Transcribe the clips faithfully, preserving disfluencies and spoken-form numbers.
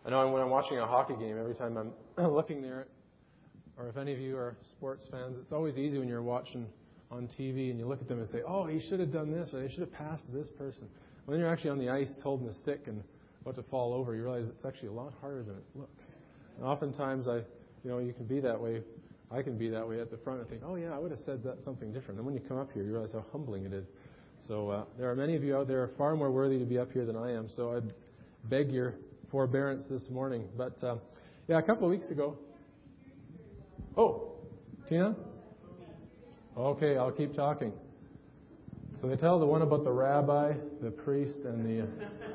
I know when I'm watching a hockey game, every time I'm looking there, or if any of you are sports fans, it's always easy when you're watching on T V and you look at them and say, oh, he should have done this, or they should have passed to this person. When you're actually on the ice holding the stick and about to fall over, you realize it's actually a lot harder than it looks. And oftentimes, I, you know, you can be that way. I can be that way at the front and think, oh, yeah, I would have said that something different. And when you come up here, you realize how humbling it is. So uh, there are many of you out there far more worthy to be up here than I am. So I beg your forbearance this morning. But, uh, yeah, a couple of weeks ago. Oh, Tina? Okay, I'll keep talking. So they tell the one about the rabbi, the priest, and the...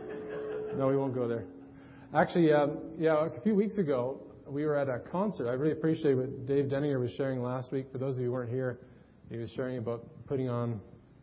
Uh, no, we won't go there. Actually, um, yeah, a few weeks ago, we were at a concert. I really appreciate what Dave Denninger was sharing last week. For those of you who weren't here, he was sharing about putting on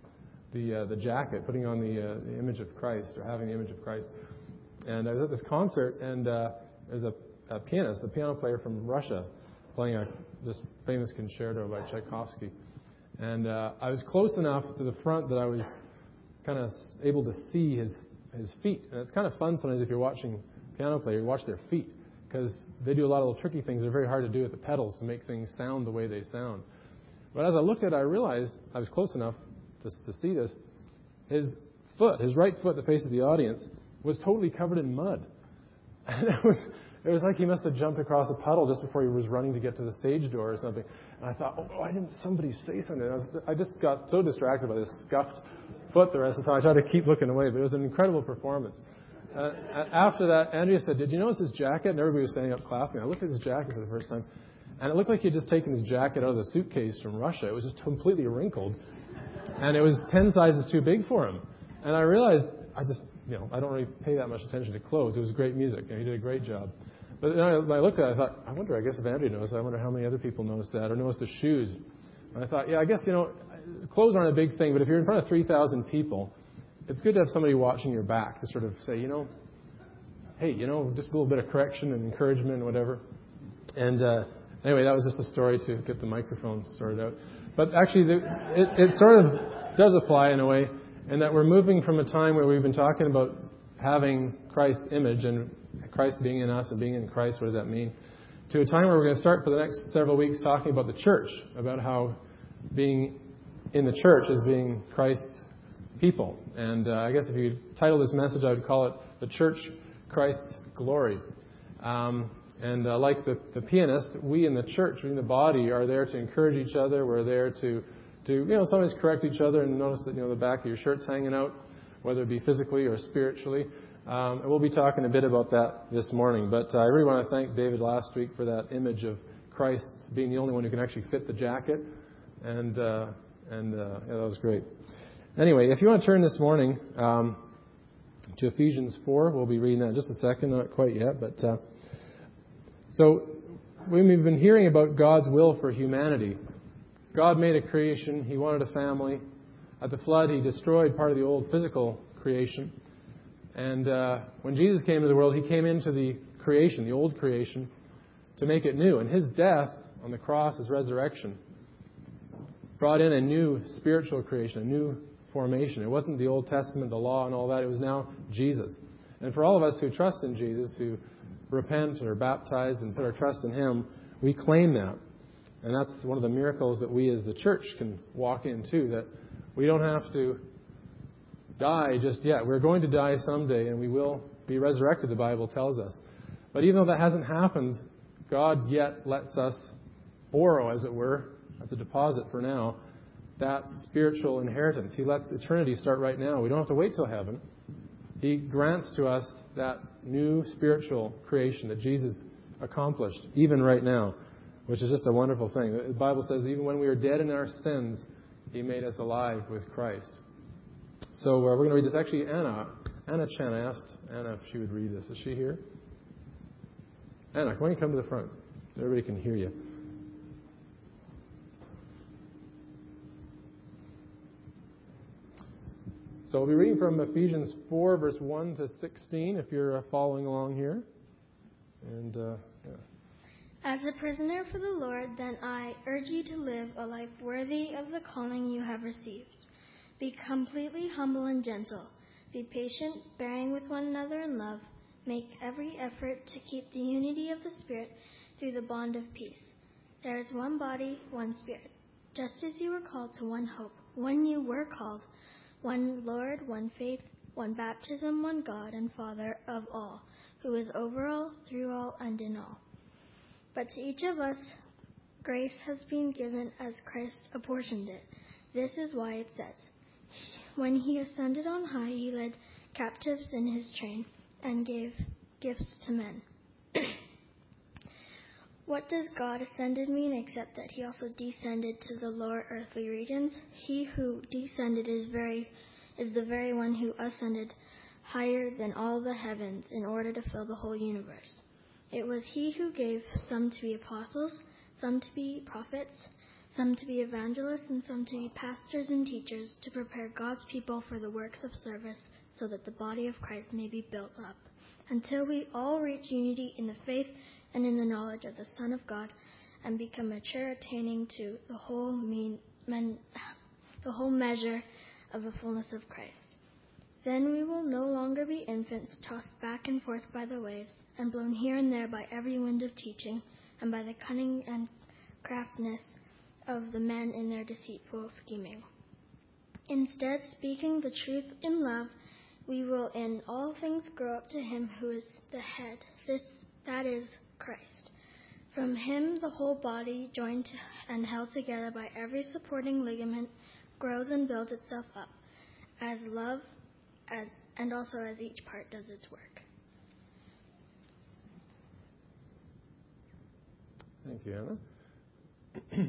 the uh, the jacket, putting on the, uh, the image of Christ, or having the image of Christ. And I was at this concert, and uh, there's a, a pianist, a piano player from Russia, playing a, this famous concerto by Tchaikovsky. And uh, I was close enough to the front that I was kind of able to see his his feet. And it's kind of fun sometimes if you're watching a piano player, you watch their feet, because they do a lot of little tricky things. They're very hard to do with the pedals to make things sound the way they sound. But as I looked at it, I realized I was close enough to, to see this. His foot, his right foot that faces the audience, was totally covered in mud. And it was... It was like he must have jumped across a puddle just before he was running to get to the stage door or something. And I thought, oh, why didn't somebody say something? I, was, I just got so distracted by this scuffed foot the rest of the time. I tried to keep looking away, but it was an incredible performance. Uh, after that, Andrea said, did you notice his jacket? And everybody was standing up clapping. I looked at his jacket for the first time, and it looked like he had just taken his jacket out of the suitcase from Russia. It was just completely wrinkled, and it was ten sizes too big for him. And I realized, I just, you know, I don't really pay that much attention to clothes. It was great music, and he did a great job. But then when I looked at it, I thought, I wonder, I guess if Andrea knows, I wonder how many other people noticed that or noticed the shoes. And I thought, yeah, I guess, you know, clothes aren't a big thing, but if you're in front of three thousand people, it's good to have somebody watching your back to sort of say, you know, hey, you know, just a little bit of correction and encouragement and whatever. And uh, anyway, that was just a story to get the microphone sorted out. But actually, the, it, it sort of does apply in a way, in that we're moving from a time where we've been talking about having Christ's image and Christ being in us and being in Christ, what does that mean? To a time where we're going to start for the next several weeks talking about the church, about how being in the church is being Christ's people. And uh, I guess if you title this message, I would call it The Church, Christ's Glory. Um, and uh, like the, the pianist, we in the church, we in the body, are there to encourage each other. We're there to, to you know, sometimes correct each other and notice that, you know, the back of your shirt's hanging out, whether it be physically or spiritually. Um, and we'll be talking a bit about that this morning. But uh, I really want to thank David last week for that image of Christ being the only one who can actually fit the jacket. And uh, and uh, yeah, that was great. Anyway, if you want to turn this morning um, to Ephesians four, we'll be reading that in just a second, not quite yet. But uh, so we've been hearing about God's will for humanity. God made a creation. He wanted a family. At the flood, He destroyed part of the old physical creation. And uh, when Jesus came to the world, He came into the creation, the old creation, to make it new. And His death on the cross, His resurrection, brought in a new spiritual creation, a new formation. It wasn't the Old Testament, the law and all that. It was now Jesus. And for all of us who trust in Jesus, who repent or are baptized and put our trust in Him, we claim that. And that's one of the miracles that we as the church can walk into, that we don't have to die just yet. We're going to die someday, and we will be resurrected, the Bible tells us. But even though that hasn't happened, God yet lets us borrow, as it were, as a deposit for now, that spiritual inheritance. He lets eternity start right now. We don't have to wait till heaven. He grants to us that new spiritual creation that Jesus accomplished, even right now, which is just a wonderful thing. The Bible says even when we were dead in our sins, He made us alive with Christ. So uh, we're going to read this. Actually, Anna, Anna Chen, I asked Anna if she would read this. Is she here? Anna, why don't you come to the front so everybody can hear you? So we'll be reading from Ephesians four, verse one to sixteen, if you're uh, following along here. And, uh, yeah. As a prisoner for the Lord, then I urge you to live a life worthy of the calling you have received. Be completely humble and gentle. Be patient, bearing with one another in love. Make every effort to keep the unity of the Spirit through the bond of peace. There is one body, one Spirit. Just as you were called to one hope, when you were called, one Lord, one faith, one baptism, one God and Father of all, who is over all, through all, and in all. But to each of us, grace has been given as Christ apportioned it. This is why it says, when he ascended on high, he led captives in his train and gave gifts to men. What does God ascended mean except that he also descended to the lower earthly regions? He who descended is very is the very one who ascended higher than all the heavens in order to fill the whole universe. It was he who gave some to be apostles, some to be prophets, some to be evangelists, and some to be pastors and teachers, to prepare God's people for the works of service, so that the body of Christ may be built up, until we all reach unity in the faith and in the knowledge of the Son of God, and become mature, attaining to the whole mean, men, the whole measure of the fullness of Christ. Then we will no longer be infants, tossed back and forth by the waves, and blown here and there by every wind of teaching, and by the cunning and craftiness of the men in their deceitful scheming. Instead, speaking the truth in love, we will in all things grow up to him who is the head, this that is Christ. From him the whole body, joined and held together by every supporting ligament, grows and builds itself up, as love as and also as each part does its work. Thank you, Anna.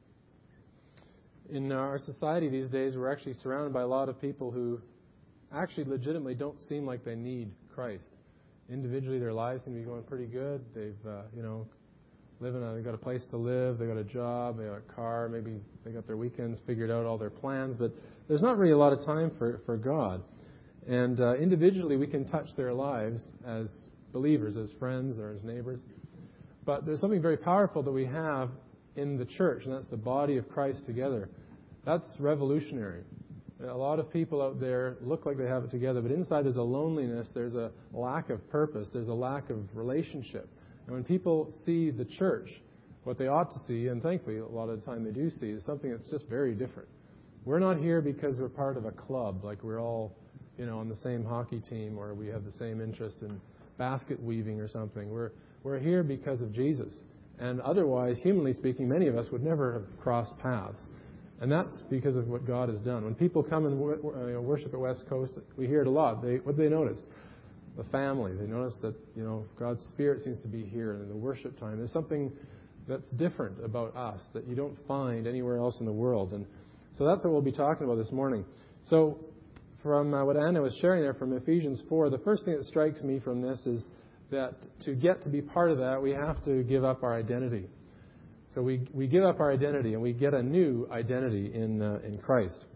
In our society these days, we're actually surrounded by a lot of people who actually legitimately don't seem like they need Christ. Individually, their lives seem to be going pretty good. They've, uh, you know, living. A, they've got a place to live. They've got a job. They got a car. Maybe they got their weekends figured out, all their plans. But there's not really a lot of time for for God. And uh, individually, we can touch their lives as believers, as friends, or as neighbors. But there's something very powerful that we have in the church, and that's the body of Christ together. That's revolutionary. A lot of people out there look like they have it together, but inside there's a loneliness, there's a lack of purpose, there's a lack of relationship. And when people see the church, what they ought to see, and thankfully a lot of the time they do see, is something that's just very different. We're not here because we're part of a club, like we're all, you know, on the same hockey team, or we have the same interest in basket weaving or something. We're we're here because of Jesus. And otherwise, humanly speaking, many of us would never have crossed paths. And that's because of what God has done. When people come and worship at West Coast, we hear it a lot. They, what do they notice? The family. They notice that, you know, God's Spirit seems to be here in the worship time. There's something that's different about us that you don't find anywhere else in the world. And so that's what we'll be talking about this morning. So from uh, what Anna was sharing there from Ephesians four, the first thing that strikes me from this is that to get to be part of that, we have to give up our identity. So we we give up our identity and we get a new identity in uh, in Christ.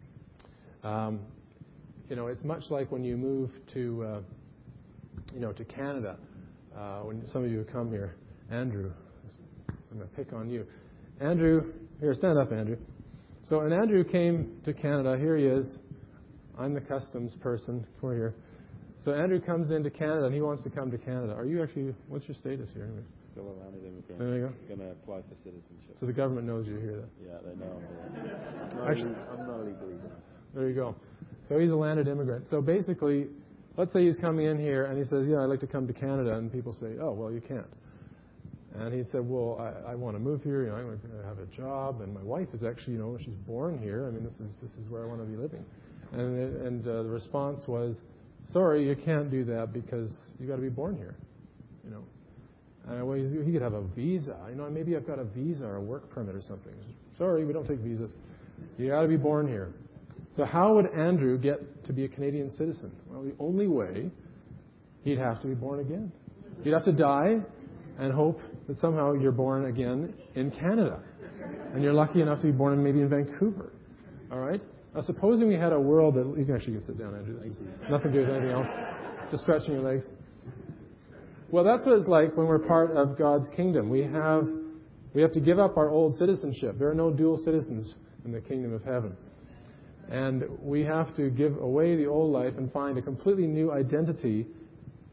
Um, you know, it's much like when you move to uh, you know to Canada. Uh, when some of you have come here, Andrew, I'm going to pick on you. Andrew, here, stand up, Andrew. So when Andrew came to Canada, here he is. I'm the customs person for here. So Andrew comes into Canada and he wants to come to Canada. Are you actually? What's your status here? Still a landed immigrant. There you go. I'm going to apply for citizenship. So the government knows you're here then? Yeah, they know I'm here. I'm Actually, not, I'm not legally here. There you go. So he's a landed immigrant. So basically, let's say he's coming in here and he says, yeah, I'd like to come to Canada. And people say, oh, well, you can't. And he said, well, I, I want to move here. You know, I want to have a job. And my wife is actually, you know, she's born here. I mean, this is this is where I want to be living. And, and uh, the response was, sorry, you can't do that because you got to be born here. You know. And well, he could have a visa. You know, maybe I've got a visa or a work permit or something. Sorry, we don't take visas. You got to be born here. So how would Andrew get to be a Canadian citizen? Well, the only way, he'd have to be born again. He'd have to die and hope that somehow you're born again in Canada. And you're lucky enough to be born in, maybe in Vancouver. All right? Now, supposing we had a world that... You can actually can sit down, Andrew. This is nothing to do with anything else. Just stretching your legs. Well, that's what it's like when we're part of God's kingdom. We have we have to give up our old citizenship. There are no dual citizens in the kingdom of heaven. And we have to give away the old life and find a completely new identity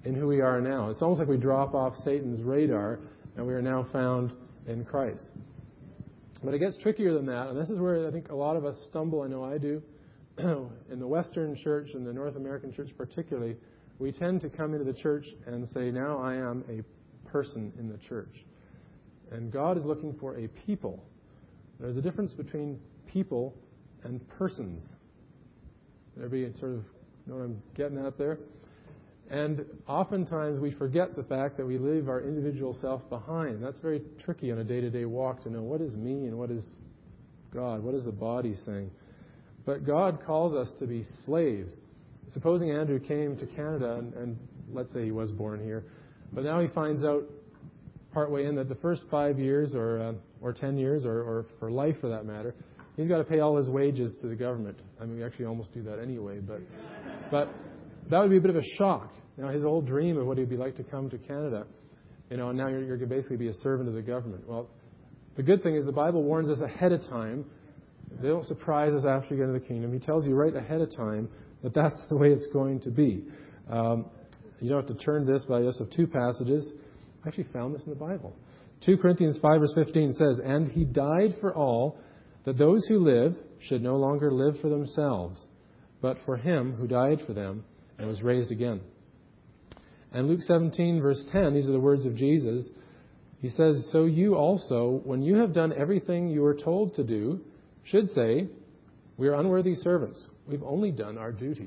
in who we are now. It's almost like we drop off Satan's radar and we are now found in Christ. But it gets trickier than that, and this is where I think a lot of us stumble. I know I do. In the Western church, and the North American church particularly, we tend to come into the church and say, now I am a person in the church. And God is looking for a people. There's a difference between people and persons. Everybody sort of know what I'm getting at there? And oftentimes we forget the fact that we leave our individual self behind. That's very tricky on a day-to-day walk to know what is me and what is God, what is the body saying. But God calls us to be slaves. Supposing Andrew came to Canada, and, and let's say he was born here, but now he finds out partway in that the first five years or uh, or ten years, or, or for life for that matter, he's got to pay all his wages to the government. I mean, we actually almost do that anyway, but but that would be a bit of a shock. You know, his old dream of what it would be like to come to Canada, you know, and now you're, you're going to basically be a servant of the government. Well, the good thing is the Bible warns us ahead of time. They don't surprise us after you get into the kingdom. He tells you right ahead of time that that's the way it's going to be. Um, you don't have to turn to this, but I just have two passages. I actually found this in the Bible. Second Corinthians five verse fifteen says, "And he died for all, that those who live should no longer live for themselves, but for him who died for them and was raised again." And Luke seventeen verse ten, these are the words of Jesus. He says, "So you also, when you have done everything you were told to do, should say, 'We are unworthy servants. We've only done our duty.'"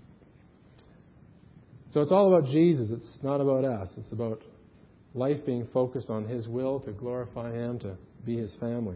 So it's all about Jesus. It's not about us. It's about life being focused on His will to glorify Him, to be His family.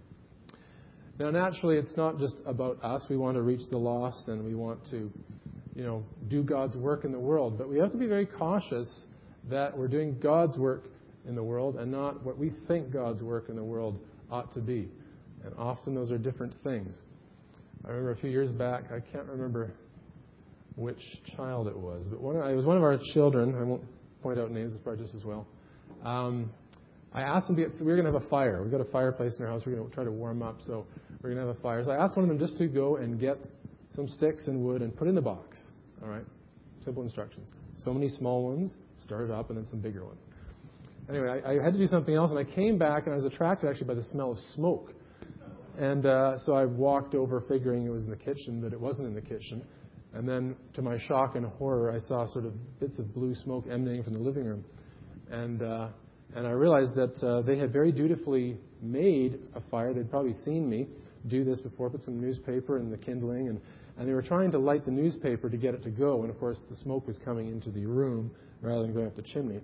Now, naturally, it's not just about us. We want to reach the lost and we want to, you know, do God's work in the world. But we have to be very cautious that we're doing God's work in the world and not what we think God's work in the world ought to be. And often those are different things. I remember a few years back, I can't remember which child it was, but one, it was one of our children. I won't point out names, it's probably just as well. Um, I asked them to get, so we were going to have a fire. We've got a fireplace in our house. We're going to try to warm up, so we're going to have a fire. So I asked one of them just to go and get some sticks and wood and put in the box. All right? Simple instructions. So many small ones, started up, and then some bigger ones. Anyway, I, I had to do something else, and I came back, and I was attracted actually by the smell of smoke. And uh, so I walked over figuring it was in the kitchen, but it wasn't in the kitchen. And then, to my shock and horror, I saw sort of bits of blue smoke emanating from the living room. And uh, and I realized that uh, they had very dutifully made a fire. They'd probably seen me do this before, put some newspaper in the kindling, and, and they were trying to light the newspaper to get it to go. And, of course, the smoke was coming into the room rather than going up the chimney.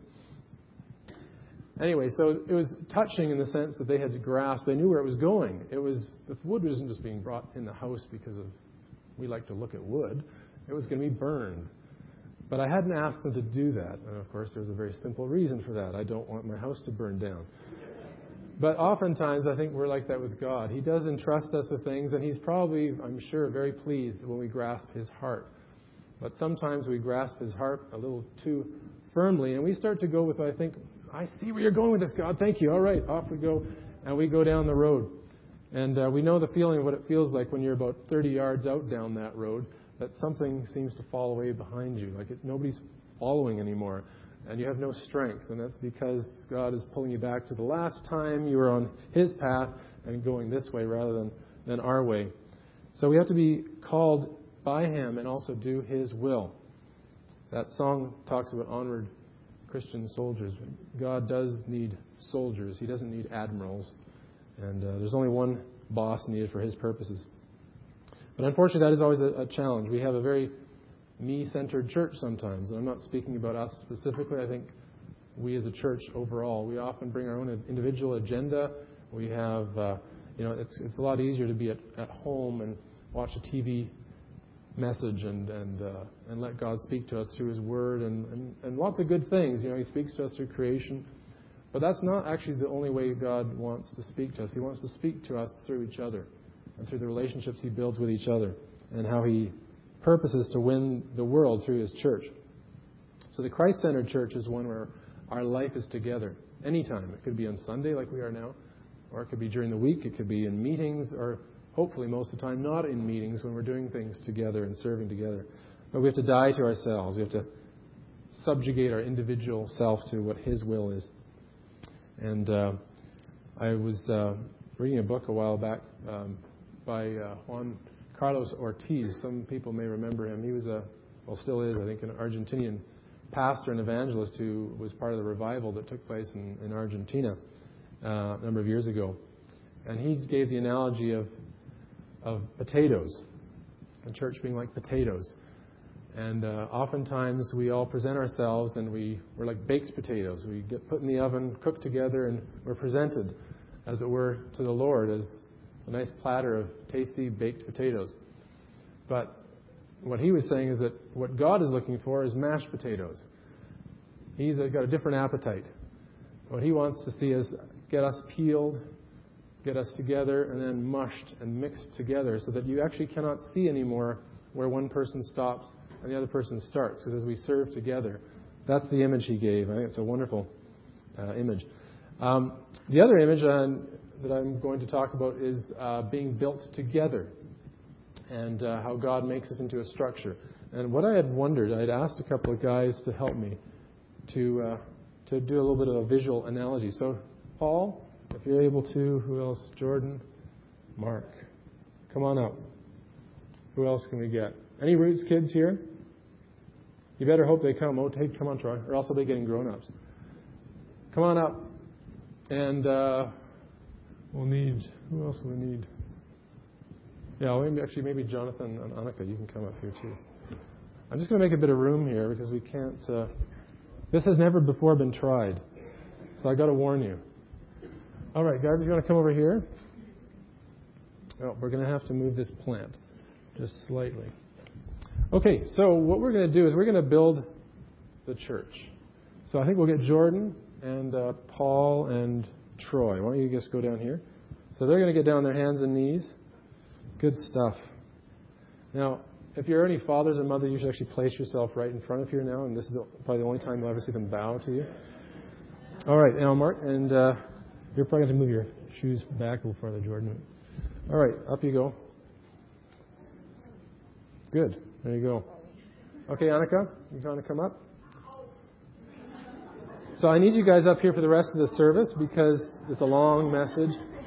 Anyway, so it was touching in the sense that they had grasped. They knew where it was going. It was the wood wasn't just being brought in the house because of we like to look at wood. It was going to be burned. But I hadn't asked them to do that. And, of course, there's a very simple reason for that. I don't want my house to burn down. But oftentimes, I think we're like that with God. He does entrust us with things, and He's probably, I'm sure, very pleased when we grasp His heart. But sometimes we grasp His heart a little too firmly, and we start to go with, I think, I see where you're going with this, God. Thank you. All right, off we go. And we go down the road. And uh, we know the feeling of what it feels like when you're about thirty yards out down that road, that something seems to fall away behind you. Like it, nobody's following anymore. And you have no strength. And that's because God is pulling you back to the last time you were on His path and going this way rather than, than our way. So we have to be called by Him and also do His will. That song talks about onward Christian soldiers. God does need soldiers. He doesn't need admirals. And uh, there's only one boss needed for His purposes. But unfortunately, that is always a, a challenge. We have a very me-centered church sometimes. And I'm not speaking about us specifically. I think we as a church overall, we often bring our own individual agenda. We have, uh, you know, it's it's a lot easier to be at, at home and watch a T V message and and uh, and let God speak to us through His Word and, and, and lots of good things. You know, He speaks to us through creation. But that's not actually the only way God wants to speak to us. He wants to speak to us through each other and through the relationships He builds with each other and how He purposes to win the world through His church. So the Christ-centered church is one where our life is together anytime. It could be on Sunday like we are now, or it could be during the week. It could be in meetings, or hopefully most of the time not in meetings when we're doing things together and serving together. But we have to die to ourselves. We have to subjugate our individual self to what His will is. And uh, I was uh, reading a book a while back um, by uh, Juan Carlos Ortiz. Some people may remember him. He was a, well, still is, I think, an Argentinian pastor and evangelist who was part of the revival that took place in, in Argentina uh, a number of years ago. And he gave the analogy of of potatoes, the church being like potatoes. And uh, oftentimes we all present ourselves and we, we're like baked potatoes. We get put in the oven, cooked together, and we're presented, as it were, to the Lord as a nice platter of tasty baked potatoes. But what he was saying is that what God is looking for is mashed potatoes. He's got a different appetite. What He wants to see is get us peeled, get us together, and then mushed and mixed together so that you actually cannot see anymore where one person stops and the other person starts. Because as we serve together, that's the image he gave. I think it's a wonderful uh, image. Um, the other image uh, that I'm going to talk about is uh, being built together and uh, how God makes us into a structure. And what I had wondered, I had asked a couple of guys to help me to uh, to do a little bit of a visual analogy. So, Paul, if you're able to, who else? Jordan, Mark, come on up. Who else can we get? Any Roots kids here? You better hope they come. Oh, hey, come on, Troy, or else they'll be getting grown-ups. Come on up. And uh, we'll need, who else will we need? Yeah, well, maybe, actually, maybe Jonathan and Annika, you can come up here too. I'm just going to make a bit of room here because we can't, uh, this has never before been tried. So I got to warn you. All right, guys, if you want to come over here. Oh, we're going to have to move this plant just slightly. Okay, so what we're going to do is we're going to build the church. So I think we'll get Jordan and uh, Paul and Troy. Why don't you just go down here? So they're going to get down on their hands and knees. Good stuff. Now, if you're any fathers and mothers, you should actually place yourself right in front of here now, and this is the, probably the only time you'll ever see them bow to you. All right, now, Mark, and uh, you're probably going to move your shoes back a little farther, Jordan. All right, up you go. Good. There you go. Okay, Annika, you want to come up? So I need you guys up here for the rest of the service because it's a long message.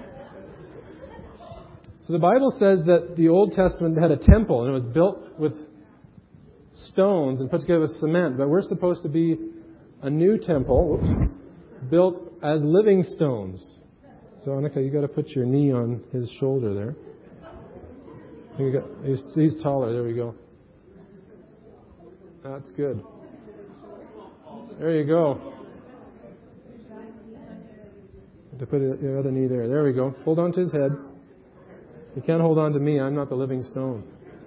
So the Bible says that the Old Testament had a temple and it was built with stones and put together with cement. But we're supposed to be a new temple built as living stones. So Annika, you got to put your knee on his shoulder there. You got, he's, he's taller. There we go. That's good. There you go. To put your other knee there. There we go. Hold on to his head. You can't hold on to me. I'm not the living stone.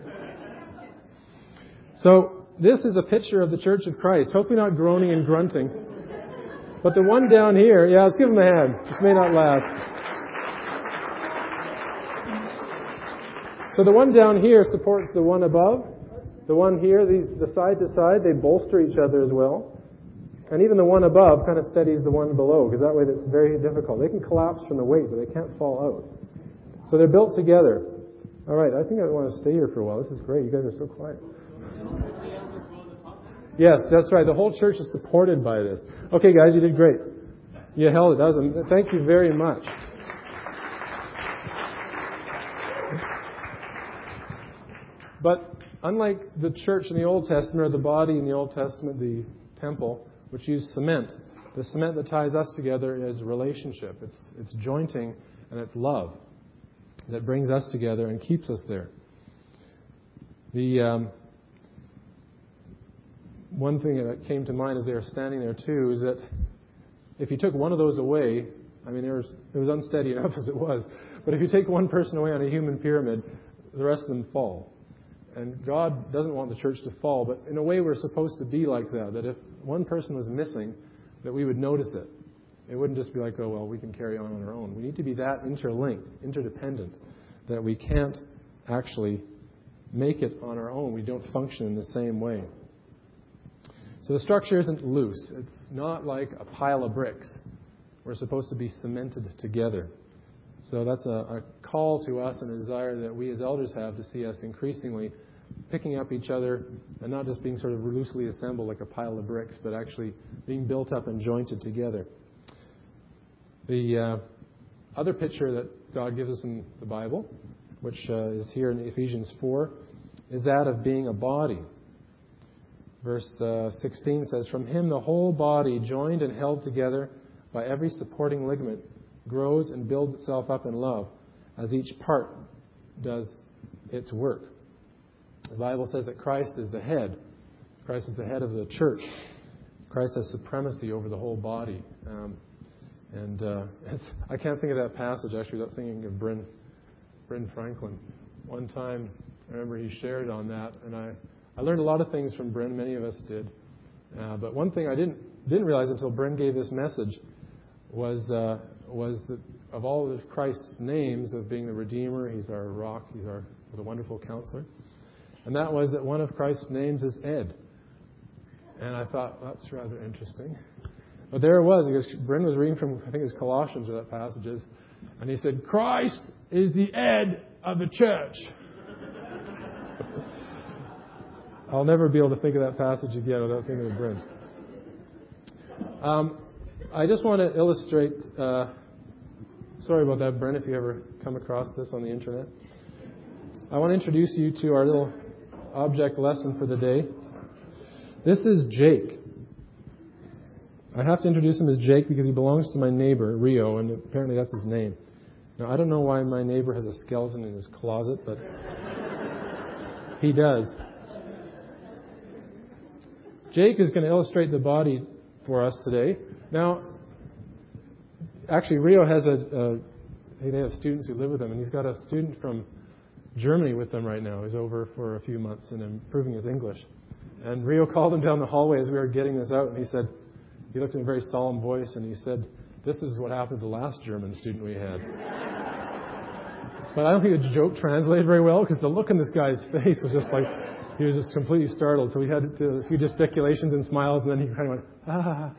So this is a picture of the Church of Christ. Hopefully not groaning and grunting. But the one down here, yeah, let's give him a hand. This may not last. So the one down here supports the one above. The one here, these the side to side, they bolster each other as well. And even the one above kind of steadies the one below, because that way it's very difficult. They can collapse from the weight, but they can't fall out. So they're built together. All right, I think I want to stay here for a while. This is great. You guys are so quiet. Yes, that's right. The whole church is supported by this. Okay, guys, you did great. You held it. That was a, thank you very much. But unlike the church in the Old Testament, or the body in the Old Testament, the temple, which used cement, the cement that ties us together is relationship. It's it's jointing and it's love that brings us together and keeps us there. The um, one thing that came to mind as they were standing there too is that if you took one of those away, I mean, there was, it was unsteady enough as it was, but if you take one person away on a human pyramid, the rest of them fall. And God doesn't want the church to fall, but in a way we're supposed to be like that, that if one person was missing, that we would notice it. It wouldn't just be like, oh, well, we can carry on on our own. We need to be that interlinked, interdependent, that we can't actually make it on our own. We don't function in the same way. So the structure isn't loose. It's not like a pile of bricks. We're supposed to be cemented together. So that's a, a call to us and a desire that we as elders have to see us increasingly picking up each other and not just being sort of loosely assembled like a pile of bricks, but actually being built up and jointed together. The uh, other picture that God gives us in the Bible, which uh, is here in Ephesians four, is that of being a body. Verse uh, sixteen says, "From him the whole body, joined and held together by every supporting ligament, grows and builds itself up in love, as each part does its work." The Bible says that Christ is the head. Christ is the head of the church. Christ has supremacy over the whole body. Um, and uh, it's, I can't think of that passage, actually, without thinking of Bryn, Bryn Franklin. One time, I remember he shared on that, and I, I learned a lot of things from Bryn. Many of us did. Uh, but one thing I didn't didn't realize until Bryn gave this message was uh, was that of all of Christ's names of being the Redeemer, He's our rock, He's our the wonderful Counselor. And that was that one of Christ's names is Ed. And I thought, that's rather interesting. But there it was, because Bryn was reading from, I think it was Colossians where that passage is. And he said, Christ is the Ed of the church. I'll never be able to think of that passage again without thinking of Bryn. Um, I just want to illustrate, uh, sorry about that, Bryn, if you ever come across this on the internet. I want to introduce you to our little object lesson for the day. This is Jake. I have to introduce him as Jake because he belongs to my neighbor, Rio, and apparently that's his name. Now, I don't know why my neighbor has a skeleton in his closet, but he does. Jake is going to illustrate the body for us today. Now, actually, Rio has a, a, they have students who live with him, and he's got a student from Germany with them right now. He's over for a few months and improving his English. And Rio called him down the hallway as we were getting this out, and he said, he looked in a very solemn voice, and he said, this is what happened to the last German student we had. But I don't think the joke translated very well, because the look on this guy's face was just like, he was just completely startled. So we had to do a few gesticulations and smiles, and then he kind of went, ah.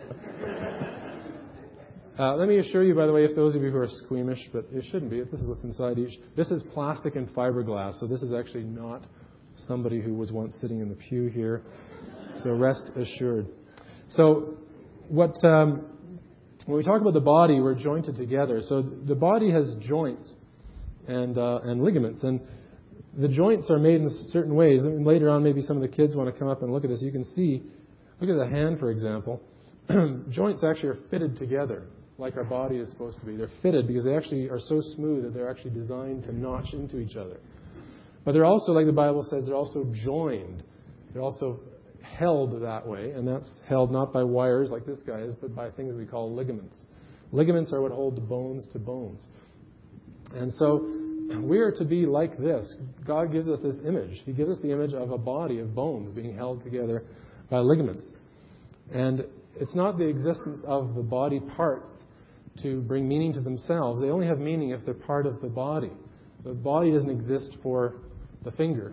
Uh, let me assure you, by the way, if those of you who are squeamish, but it shouldn't be, if this is what's inside each, this is plastic and fiberglass, so this is actually not somebody who was once sitting in the pew here. So rest assured. So what um, when we talk about the body, we're jointed together. So the body has joints and uh, and ligaments, and the joints are made in certain ways. And later on, maybe some of the kids want to come up and look at this. You can see, look at the hand, for example. Joints actually are fitted together, like our body is supposed to be. They're fitted because they actually are so smooth that they're actually designed to notch into each other. But they're also, like the Bible says, they're also joined. They're also held that way, and that's held not by wires like this guy is, but by things we call ligaments. Ligaments are what hold the bones to bones. And so we are to be like this. God gives us this image. He gives us the image of a body of bones being held together by ligaments. And it's not the existence of the body parts to bring meaning to themselves. They only have meaning if they're part of the body. The body doesn't exist for the finger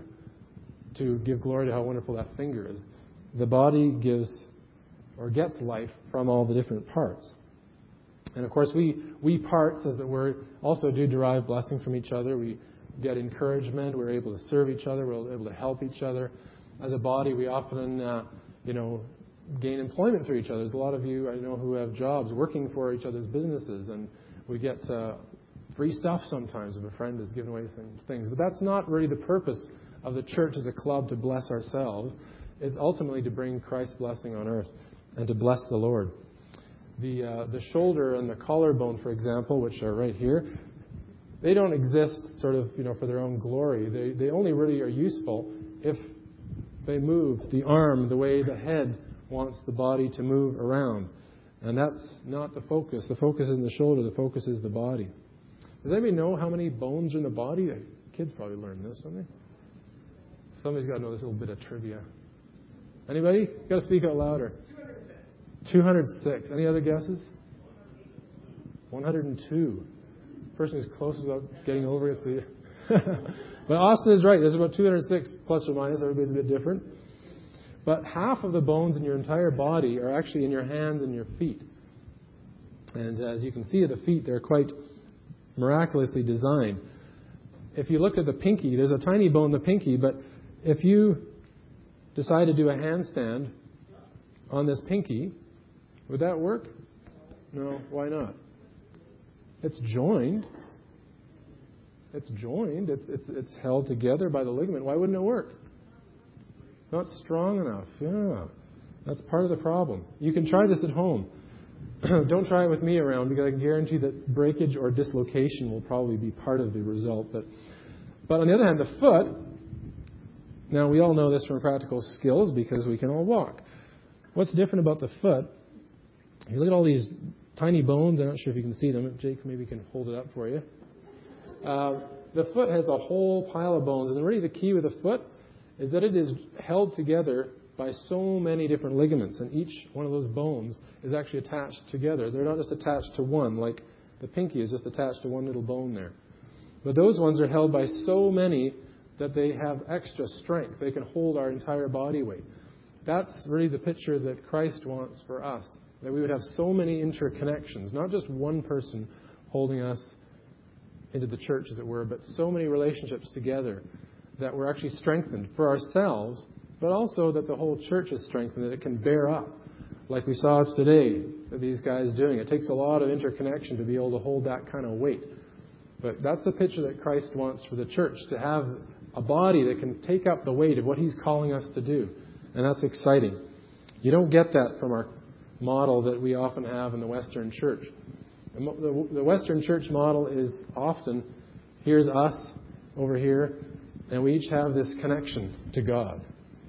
to give glory to how wonderful that finger is. The body gives or gets life from all the different parts. And of course, we, we parts, as it were, also do derive blessing from each other. We get encouragement. We're able to serve each other. We're able to help each other. As a body, we often, uh, you know, gain employment through each other. There's a lot of you I know who have jobs working for each other's businesses, and we get uh, free stuff sometimes if a friend has given away things. But that's not really the purpose of the church as a club to bless ourselves. It's ultimately to bring Christ's blessing on earth and to bless the Lord. The uh, the shoulder and the collarbone, for example, which are right here, they don't exist sort of, you know, for their own glory. They they only really are useful if they move the arm the way the head wants the body to move around. And that's not the focus. The focus isn't the shoulder. The focus is the body. Does anybody know how many bones are in the body? Kids probably learn this, don't they? Somebody's got to know this little bit of trivia. Anybody? You've got to speak out louder. two hundred six. Any other guesses? one hundred two. The person who's closest without getting over it is the... But Austin is right. There's about two hundred six plus or minus. Everybody's a bit different. But half of the bones in your entire body are actually in your hands and your feet. And as you can see at the feet, they're quite miraculously designed. If you look at the pinky, there's a tiny bone in the pinky, but if you decide to do a handstand on this pinky, would that work? No, why not? It's joined. It's joined. It's it's it's held together by the ligament. Why wouldn't it work? Not strong enough. Yeah. That's part of the problem. You can try this at home. Don't try it with me around, because I can guarantee that breakage or dislocation will probably be part of the result. But but on the other hand, the foot, now we all know this from practical skills because we can all walk. What's different about the foot, you look at all these tiny bones. I'm not sure if you can see them. Jake maybe can hold it up for you. Uh, the foot has a whole pile of bones. And really the key with the foot is that it is held together by so many different ligaments. And each one of those bones is actually attached together. They're not just attached to one, like the pinky is just attached to one little bone there. But those ones are held by so many that they have extra strength. They can hold our entire body weight. That's really the picture that Christ wants for us. That we would have so many interconnections, not just one person holding us into the church, as it were, but so many relationships together that we're actually strengthened for ourselves, but also that the whole church is strengthened, that it can bear up. Like we saw today, these guys doing. It takes a lot of interconnection to be able to hold that kind of weight. But that's the picture that Christ wants for the church, to have a body that can take up the weight of what He's calling us to do. And that's exciting. You don't get that from our model that we often have in the Western church. The Western church model is often, here's us over here, and we each have this connection to God.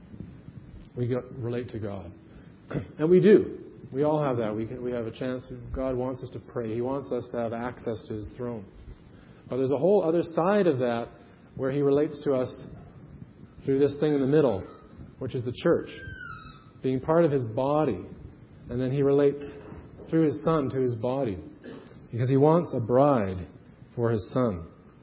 We get, relate to God. And we do. We all have that. We can, we have a chance. God wants us to pray. He wants us to have access to His throne. But there's a whole other side of that where He relates to us through this thing in the middle, which is the church, being part of His body. And then He relates through His Son to His body, because He wants a bride for His Son.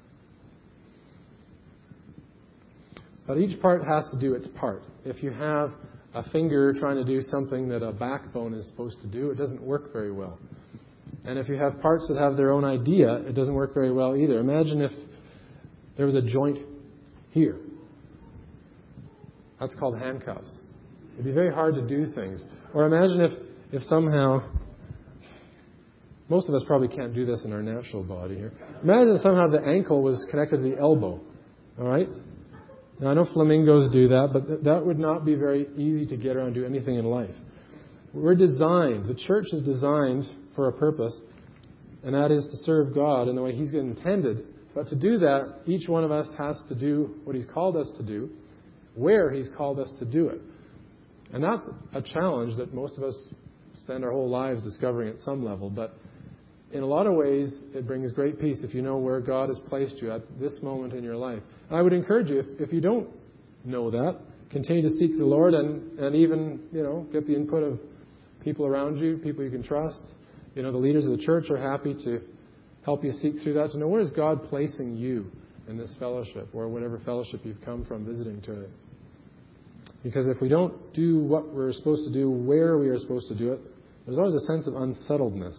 But each part has to do its part. If you have a finger trying to do something that a backbone is supposed to do, it doesn't work very well. And if you have parts that have their own idea, it doesn't work very well either. Imagine if there was a joint here. That's called handcuffs. It'd be very hard to do things. Or imagine if, if somehow, most of us probably can't do this in our natural body here. Imagine if somehow the ankle was connected to the elbow. All right? Now, I know flamingos do that, but th- that would not be very easy to get around and do anything in life. We're designed, the church is designed for a purpose, and that is to serve God in the way He's intended. But to do that, each one of us has to do what He's called us to do, where He's called us to do it. And that's a challenge that most of us spend our whole lives discovering at some level. But in a lot of ways, it brings great peace if you know where God has placed you at this moment in your life. And I would encourage you, if, if you don't know that, continue to seek the Lord and, and even, you know, get the input of people around you, people you can trust. You know, the leaders of the church are happy to help you seek through that, to know where is God placing you in this fellowship, or whatever fellowship you've come from visiting to it. Because if we don't do what we're supposed to do, where we are supposed to do it, there's always a sense of unsettledness.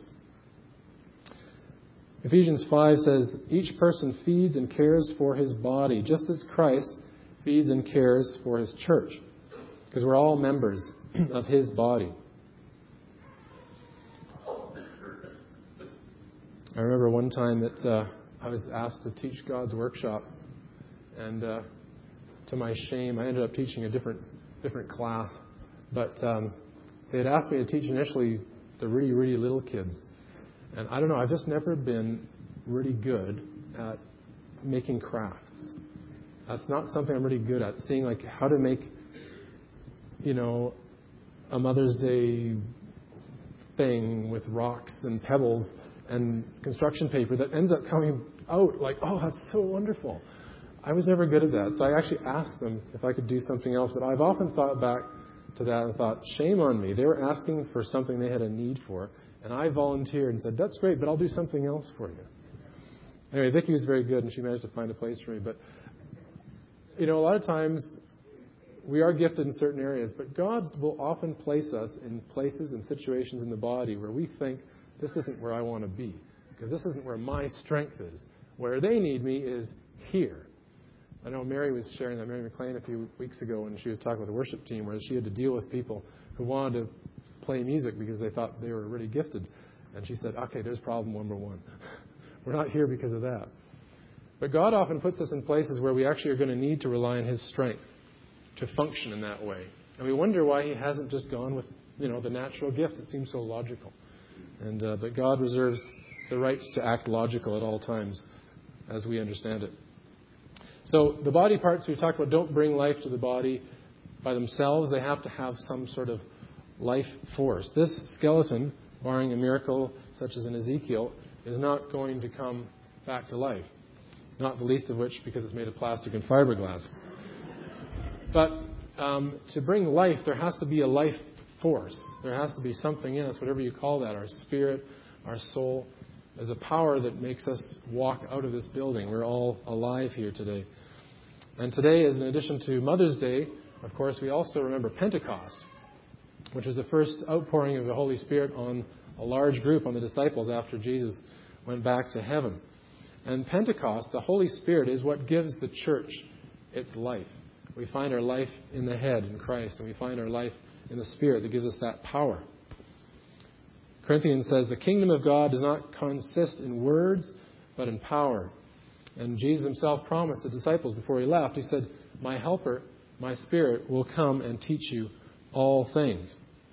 Ephesians five says, each person feeds and cares for his body, just as Christ feeds and cares for His church. Because we're all members of His body. I remember one time that uh, I was asked to teach God's workshop. And uh, to my shame, I ended up teaching a different different class. But um, they had asked me to teach initially the really, really little kids. And I don't know, I've just never been really good at making crafts. That's not something I'm really good at, seeing like how to make, you know, a Mother's Day thing with rocks and pebbles and construction paper that ends up coming out like, oh, that's so wonderful. I was never good at that. So I actually asked them if I could do something else. But I've often thought back to that and thought, shame on me. They were asking for something they had a need for. And I volunteered and said, that's great, but I'll do something else for you. Anyway, Vicki was very good, and she managed to find a place for me. But, you know, a lot of times we are gifted in certain areas, but God will often place us in places and situations in the body where we think, this isn't where I want to be, because this isn't where my strength is. Where they need me is here. I know Mary was sharing that, Mary McLean, a few weeks ago when she was talking with the worship team, where she had to deal with people who wanted to play music because they thought they were really gifted. And she said, okay, there's problem number one. We're not here because of that. But God often puts us in places where we actually are going to need to rely on His strength to function in that way. And we wonder why He hasn't just gone with, you know, the natural gifts. It seems so logical. And uh, but God reserves the right to act logical at all times, as we understand it. So the body parts we talked about don't bring life to the body by themselves. They have to have some sort of life force. This skeleton, barring a miracle such as in Ezekiel, is not going to come back to life. Not the least of which because it's made of plastic and fiberglass. But um, to bring life, there has to be a life force. There has to be something in us, whatever you call that, our spirit, our soul. There's a power that makes us walk out of this building. We're all alive here today. And today, as in addition to Mother's Day, of course, we also remember Pentecost, which was the first outpouring of the Holy Spirit on a large group, on the disciples after Jesus went back to heaven. And Pentecost, the Holy Spirit, is what gives the church its life. We find our life in the head, in Christ, and we find our life in the Spirit that gives us that power. Corinthians says, the kingdom of God does not consist in words, but in power. And Jesus Himself promised the disciples before He left, He said, my helper, my Spirit, will come and teach you all things.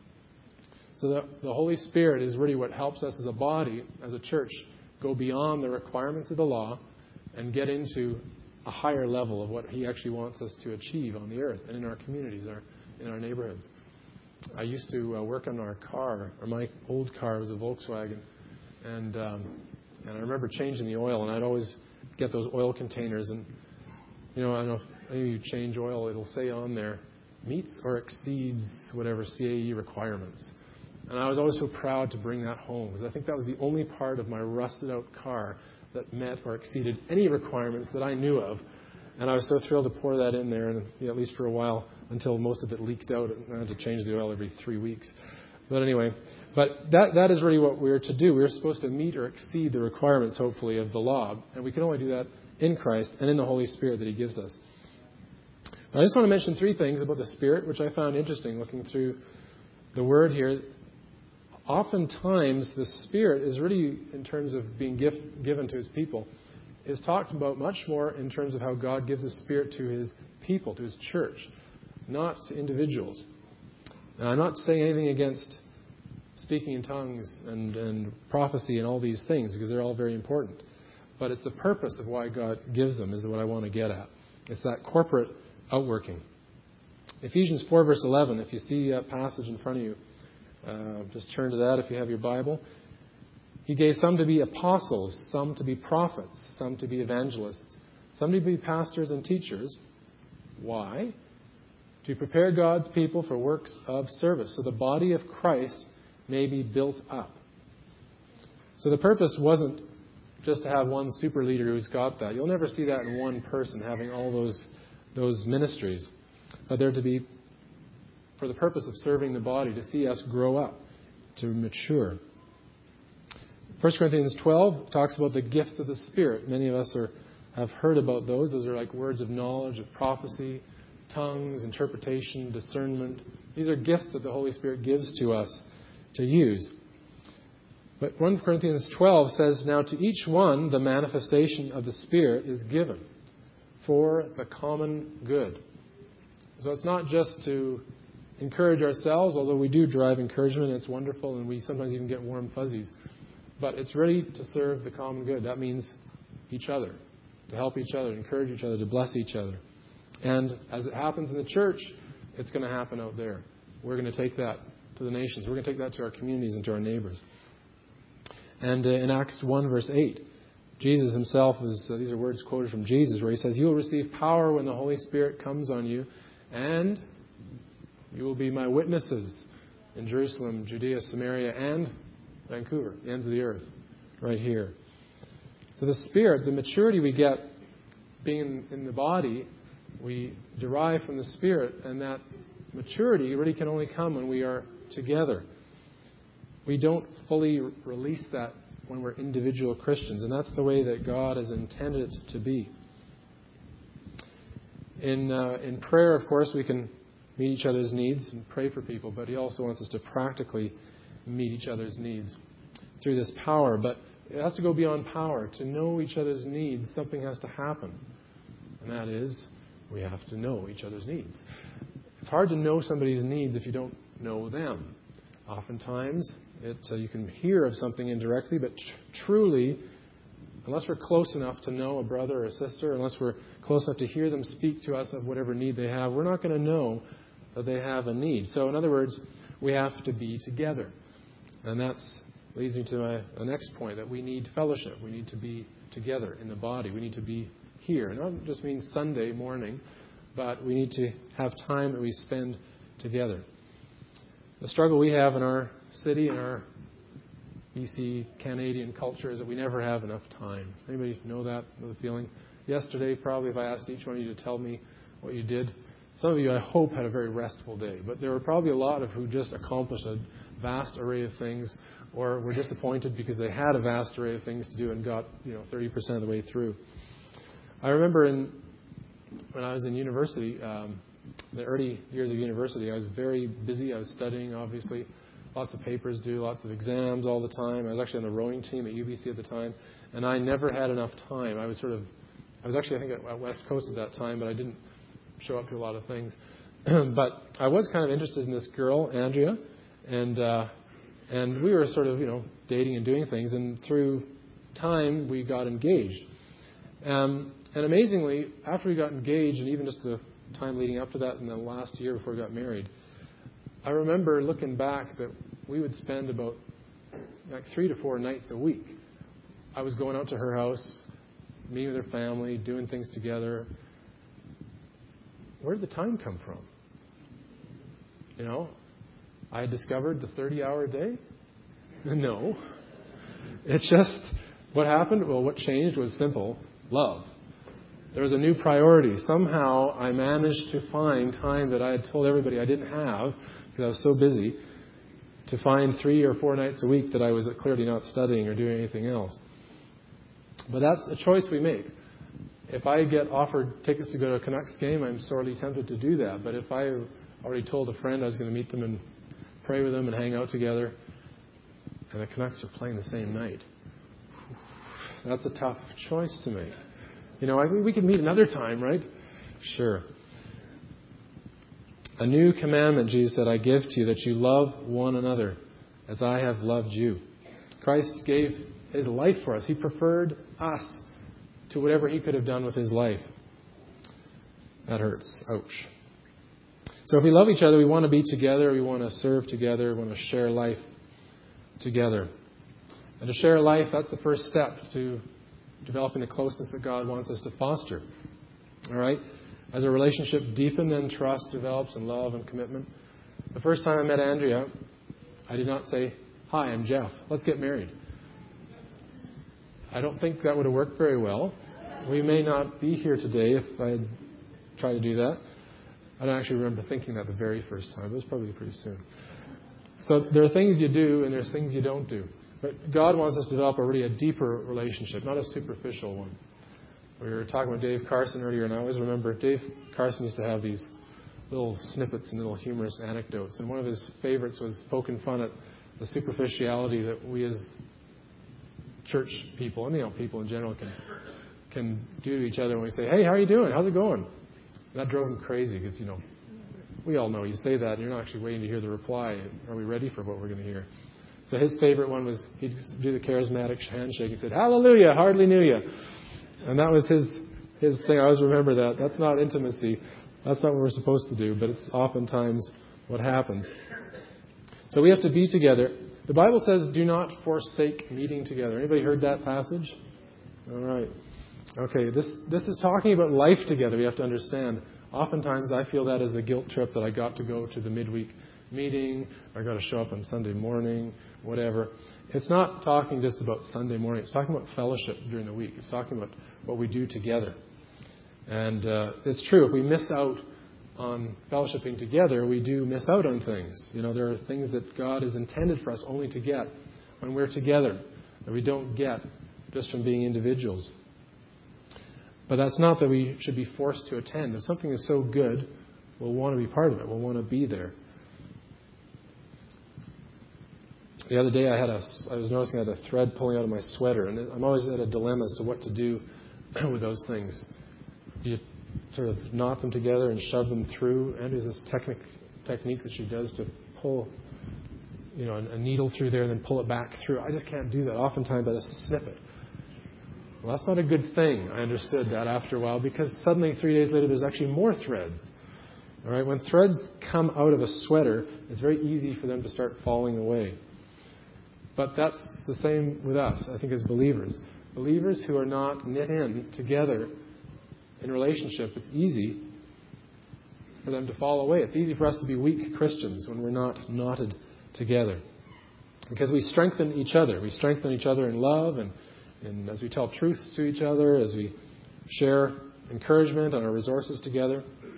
So the, the Holy Spirit is really what helps us as a body, as a church, go beyond the requirements of the law and get into a higher level of what He actually wants us to achieve on the earth and in our communities, our, in our neighborhoods. I used to uh, work on our car, or my old car was a Volkswagen, and um, and I remember changing the oil, and I'd always get those oil containers, and you know, I don't know if any of you change oil, it'll say on there, meets or exceeds whatever C A E requirements. And I was always so proud to bring that home, because I think that was the only part of my rusted out car that met or exceeded any requirements that I knew of. And I was so thrilled to pour that in there, and you know, at least for a while, until most of it leaked out, and I had to change the oil every three weeks. But anyway, but that that is really what we're to do. We're supposed to meet or exceed the requirements, hopefully, of the law. And we can only do that in Christ and in the Holy Spirit that He gives us. But I just want to mention three things about the Spirit, which I found interesting looking through the Word here. Oftentimes, the Spirit is really, in terms of being gift, given to His people, is talked about much more in terms of how God gives His Spirit to His people, to His church, not to individuals. Now, I'm not saying anything against speaking in tongues and, and prophecy and all these things, because they're all very important. But it's the purpose of why God gives them is what I want to get at. It's that corporate outworking. Ephesians four, verse eleven, if you see that passage in front of you, uh, just turn to that if you have your Bible. He gave some to be apostles, some to be prophets, some to be evangelists, some to be pastors and teachers. Why? To prepare God's people for works of service, so the body of Christ may be built up. So the purpose wasn't just to have one super leader who's got that. You'll never see that in one person having all those those ministries. But they're to be for the purpose of serving the body, to see us grow up, to mature. First Corinthians twelve talks about the gifts of the Spirit. Many of us are have heard about those. Those are like words of knowledge, of prophecy, tongues, interpretation, discernment. These are gifts that the Holy Spirit gives to us to use. But First Corinthians twelve says, now to each one the manifestation of the Spirit is given for the common good. So it's not just to encourage ourselves, although we do drive encouragement, and it's wonderful, and we sometimes even get warm fuzzies. But it's really to serve the common good. That means each other, to help each other, encourage each other, to bless each other. And as it happens in the church, it's going to happen out there. We're going to take that to the nations. We're going to take that to our communities and to our neighbors. And uh, in Acts one, verse eight, Jesus Himself, is, uh, these are words quoted from Jesus, where He says, you will receive power when the Holy Spirit comes on you, and you will be my witnesses in Jerusalem, Judea, Samaria, and Vancouver, the ends of the earth, right here. So the Spirit, the maturity we get being in, in the body, we derive from the Spirit, and that maturity really can only come when we are together. We don't fully release that when we're individual Christians, and that's the way that God has intended it to be. In uh, in prayer, of course, we can meet each other's needs and pray for people, but He also wants us to practically meet each other's needs through this power. But it has to go beyond power. To know each other's needs, something has to happen. And that is, we have to know each other's needs. It's hard to know somebody's needs if you don't know them. Oftentimes, it, uh, you can hear of something indirectly, but tr- truly, unless we're close enough to know a brother or a sister, unless we're close enough to hear them speak to us of whatever need they have, we're not going to know that they have a need. So, in other words, we have to be together. And that leads me to my the next point, that we need fellowship. We need to be together in the body. We need to be here. And that just means Sunday morning, but we need to have time that we spend together. The struggle we have in our city, in our B C Canadian culture, is that we never have enough time. Anybody know that, know the feeling? Yesterday, probably, if I asked each one of you to tell me what you did, some of you, I hope, had a very restful day. But there were probably a lot of who just accomplished a vast array of things, or were disappointed because they had a vast array of things to do and got, you know, thirty percent of the way through. I remember in when I was in university, um, the early years of university, I was very busy. I was studying, obviously. Lots of papers due, lots of exams all the time. I was actually on the rowing team at U B C at the time, and I never had enough time. I was sort of, I was actually, I think, at West Coast at that time, but I didn't show up to a lot of things. But I was kind of interested in this girl, Andrea, and uh, and we were sort of, you know, dating and doing things, and through time, we got engaged. Um, and amazingly, after we got engaged, and even just the time leading up to that, and the last year before we got married, I remember looking back that we would spend about like three to four nights a week. I was going out to her house, meeting with her family, doing things together. Where did the time come from? You know, I had discovered the thirty-hour day? No. It's just, what happened? Well, what changed was simple. Love. There was a new priority. Somehow I managed to find time that I had told everybody I didn't have, because I was so busy, to find three or four nights a week that I was clearly not studying or doing anything else. But that's a choice we make. If I get offered tickets to go to a Canucks game, I'm sorely tempted to do that. But if I already told a friend I was going to meet them and pray with them and hang out together, and the Canucks are playing the same night, that's a tough choice to make. You know, I mean, we could meet another time, right? Sure. A new commandment, Jesus said, I give to you, that you love one another as I have loved you. Christ gave His life for us. He preferred us to whatever He could have done with His life. That hurts. Ouch. So if we love each other, we want to be together, we want to serve together, we want to share life together. And to share life, that's the first step to developing the closeness that God wants us to foster. All right? As a relationship deepens, then trust develops and love and commitment. The first time I met Andrea, I did not say, hi, I'm Jeff. Let's get married. I don't think that would have worked very well. We may not be here today if I had tried to do that. I don't actually remember thinking that the very first time. It was probably pretty soon. So there are things you do and there's things you don't do. But God wants us to develop a really a deeper relationship, not a superficial one. We were talking with Dave Carson earlier, and I always remember Dave Carson used to have these little snippets and little humorous anecdotes. And one of his favorites was poking fun at the superficiality that we as church people, and you know, people in general, can can do to each other when we say, hey, how are you doing? How's it going? And that drove him crazy because, you know, we all know you say that and you're not actually waiting to hear the reply. Are we ready for what we're going to hear? So his favorite one was he'd do the charismatic handshake. He said, hallelujah, hardly knew you. And that was his his thing. I always remember that. That's not intimacy. That's not what we're supposed to do, but it's oftentimes what happens. So we have to be together. The Bible says, do not forsake meeting together. Anybody heard that passage? All right. Okay, this this is talking about life together. We have to understand. Oftentimes I feel that as the guilt trip that I got to go to the midweek meeting, or I got to show up on Sunday morning, whatever. It's not talking just about Sunday morning. It's talking about fellowship during the week. It's talking about what we do together. And uh, it's true, if we miss out on fellowshipping together, we do miss out on things. You know, there are things that God has intended for us only to get when we're together, that we don't get just from being individuals. But that's not that we should be forced to attend. If something is so good, we'll want to be part of it. We'll want to be there. The other day I had a, I was noticing I had a thread pulling out of my sweater, and I'm always at a dilemma as to what to do with those things. Do you sort of knot them together and shove them through? And there's this technique technique that she does to pull, you know, a needle through there and then pull it back through. I just can't do that. Oftentimes I just snip it. Well, that's not a good thing. I understood that after a while, because suddenly three days later there's actually more threads. All right, when threads come out of a sweater, it's very easy for them to start falling away. But that's the same with us, I think, as believers. Believers who are not knit in together in relationship, it's easy for them to fall away. It's easy for us to be weak Christians when we're not knotted together. Because we strengthen each other. We strengthen each other in love, and, and as we tell truths to each other, as we share encouragement on our resources together.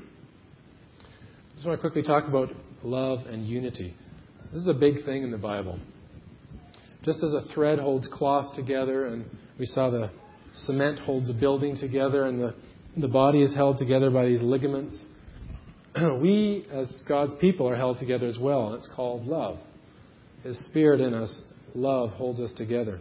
I just want to quickly talk about love and unity. This is a big thing in the Bible. Just as a thread holds cloth together, and we saw the cement holds a building together, and the, the body is held together by these ligaments, we, as God's people, are held together as well, and it's called love. His Spirit in us, love, holds us together.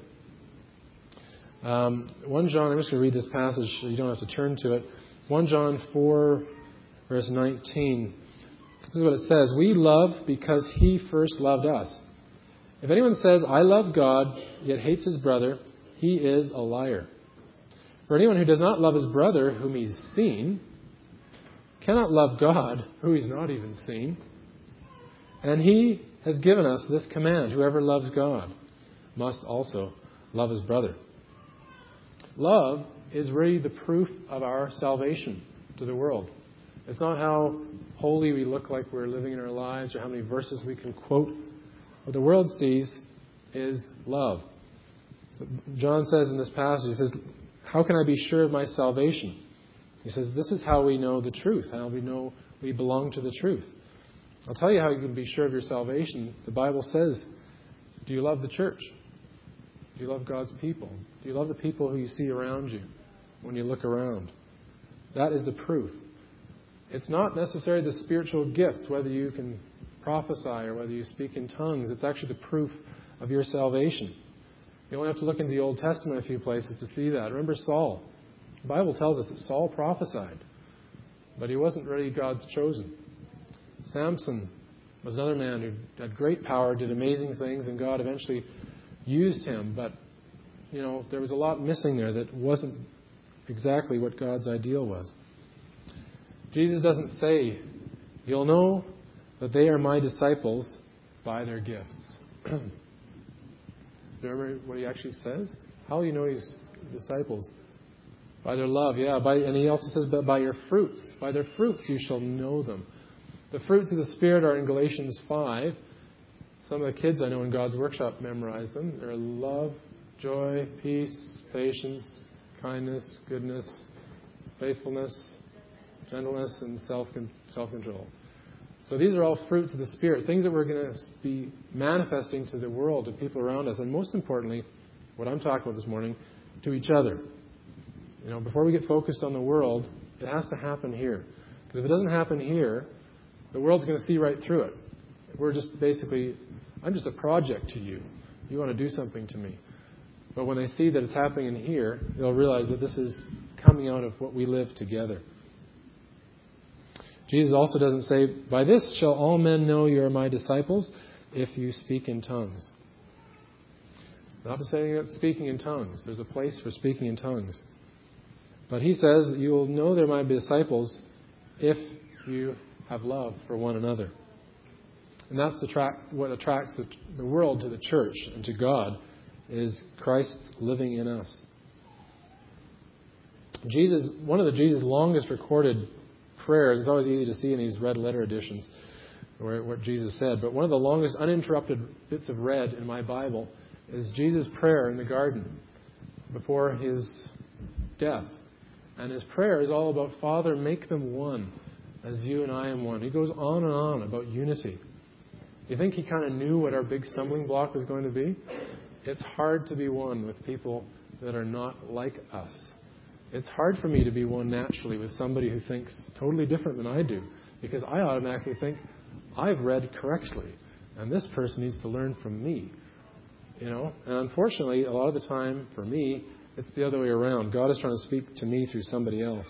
Um, First John, I'm just going to read this passage, so you don't have to turn to it. First John four, verse nineteen. This is what it says. We love because He first loved us. If anyone says, I love God, yet hates his brother, he is a liar. For anyone who does not love his brother whom he's seen cannot love God who he's not even seen. And He has given us this command: whoever loves God must also love his brother. Love is really the proof of our salvation to the world. It's not how holy we look like we're living in our lives or how many verses we can quote. What the world sees is love. John says in this passage, he says, how can I be sure of my salvation? He says, this is how we know the truth, how we know we belong to the truth. I'll tell you how you can be sure of your salvation. The Bible says, do you love the church? Do you love God's people? Do you love the people who you see around you when you look around? That is the proof. It's not necessarily the spiritual gifts, whether you can prophesy or whether you speak in tongues. It's actually the proof of your salvation. You only have to look into the Old Testament a few places to see that. Remember Saul. The Bible tells us that Saul prophesied, but he wasn't really God's chosen. Samson was another man who had great power, did amazing things, and God eventually used him. But, you know, there was a lot missing there that wasn't exactly what God's ideal was. Jesus doesn't say, you'll know that they are my disciples by their gifts. Remember what He actually says? How will you know He's disciples? By their love, yeah. By, and He also says, but by your fruits. By their fruits you shall know them. The fruits of the Spirit are in Galatians five. Some of the kids I know in God's Workshop memorize them. They're love, joy, peace, patience, kindness, goodness, faithfulness, gentleness, and self self-control. So these are all fruits of the Spirit, things that we're going to be manifesting to the world, to people around us, and most importantly, what I'm talking about this morning, to each other. You know, before we get focused on the world, it has to happen here. Because if it doesn't happen here, the world's going to see right through it. We're just basically, I'm just a project to you. You want to do something to me. But when they see that it's happening in here, they'll realize that this is coming out of what we live together. Jesus also doesn't say, by this shall all men know you are my disciples, if you speak in tongues. Not to say anything about speaking in tongues. There's a place for speaking in tongues. But He says, you will know they're my disciples if you have love for one another. And that's attract, what attracts the, the world to the church and to God, is Christ's living in us. Jesus, one of the Jesus' longest recorded prayers, it's always easy to see in these red letter editions where, what Jesus said, but one of the longest uninterrupted bits of red in my Bible is Jesus' prayer in the garden before His death. And His prayer is all about, Father, make them one as you and I am one. He goes on and on about unity. You think He kind of knew what our big stumbling block was going to be? It's hard to be one with people that are not like us. it's hard for me to be one naturally with somebody who thinks totally different than I do, because I automatically think, I've read correctly, and this person needs to learn from me. You know, and unfortunately, a lot of the time, for me, it's the other way around. God is trying to speak to me through somebody else.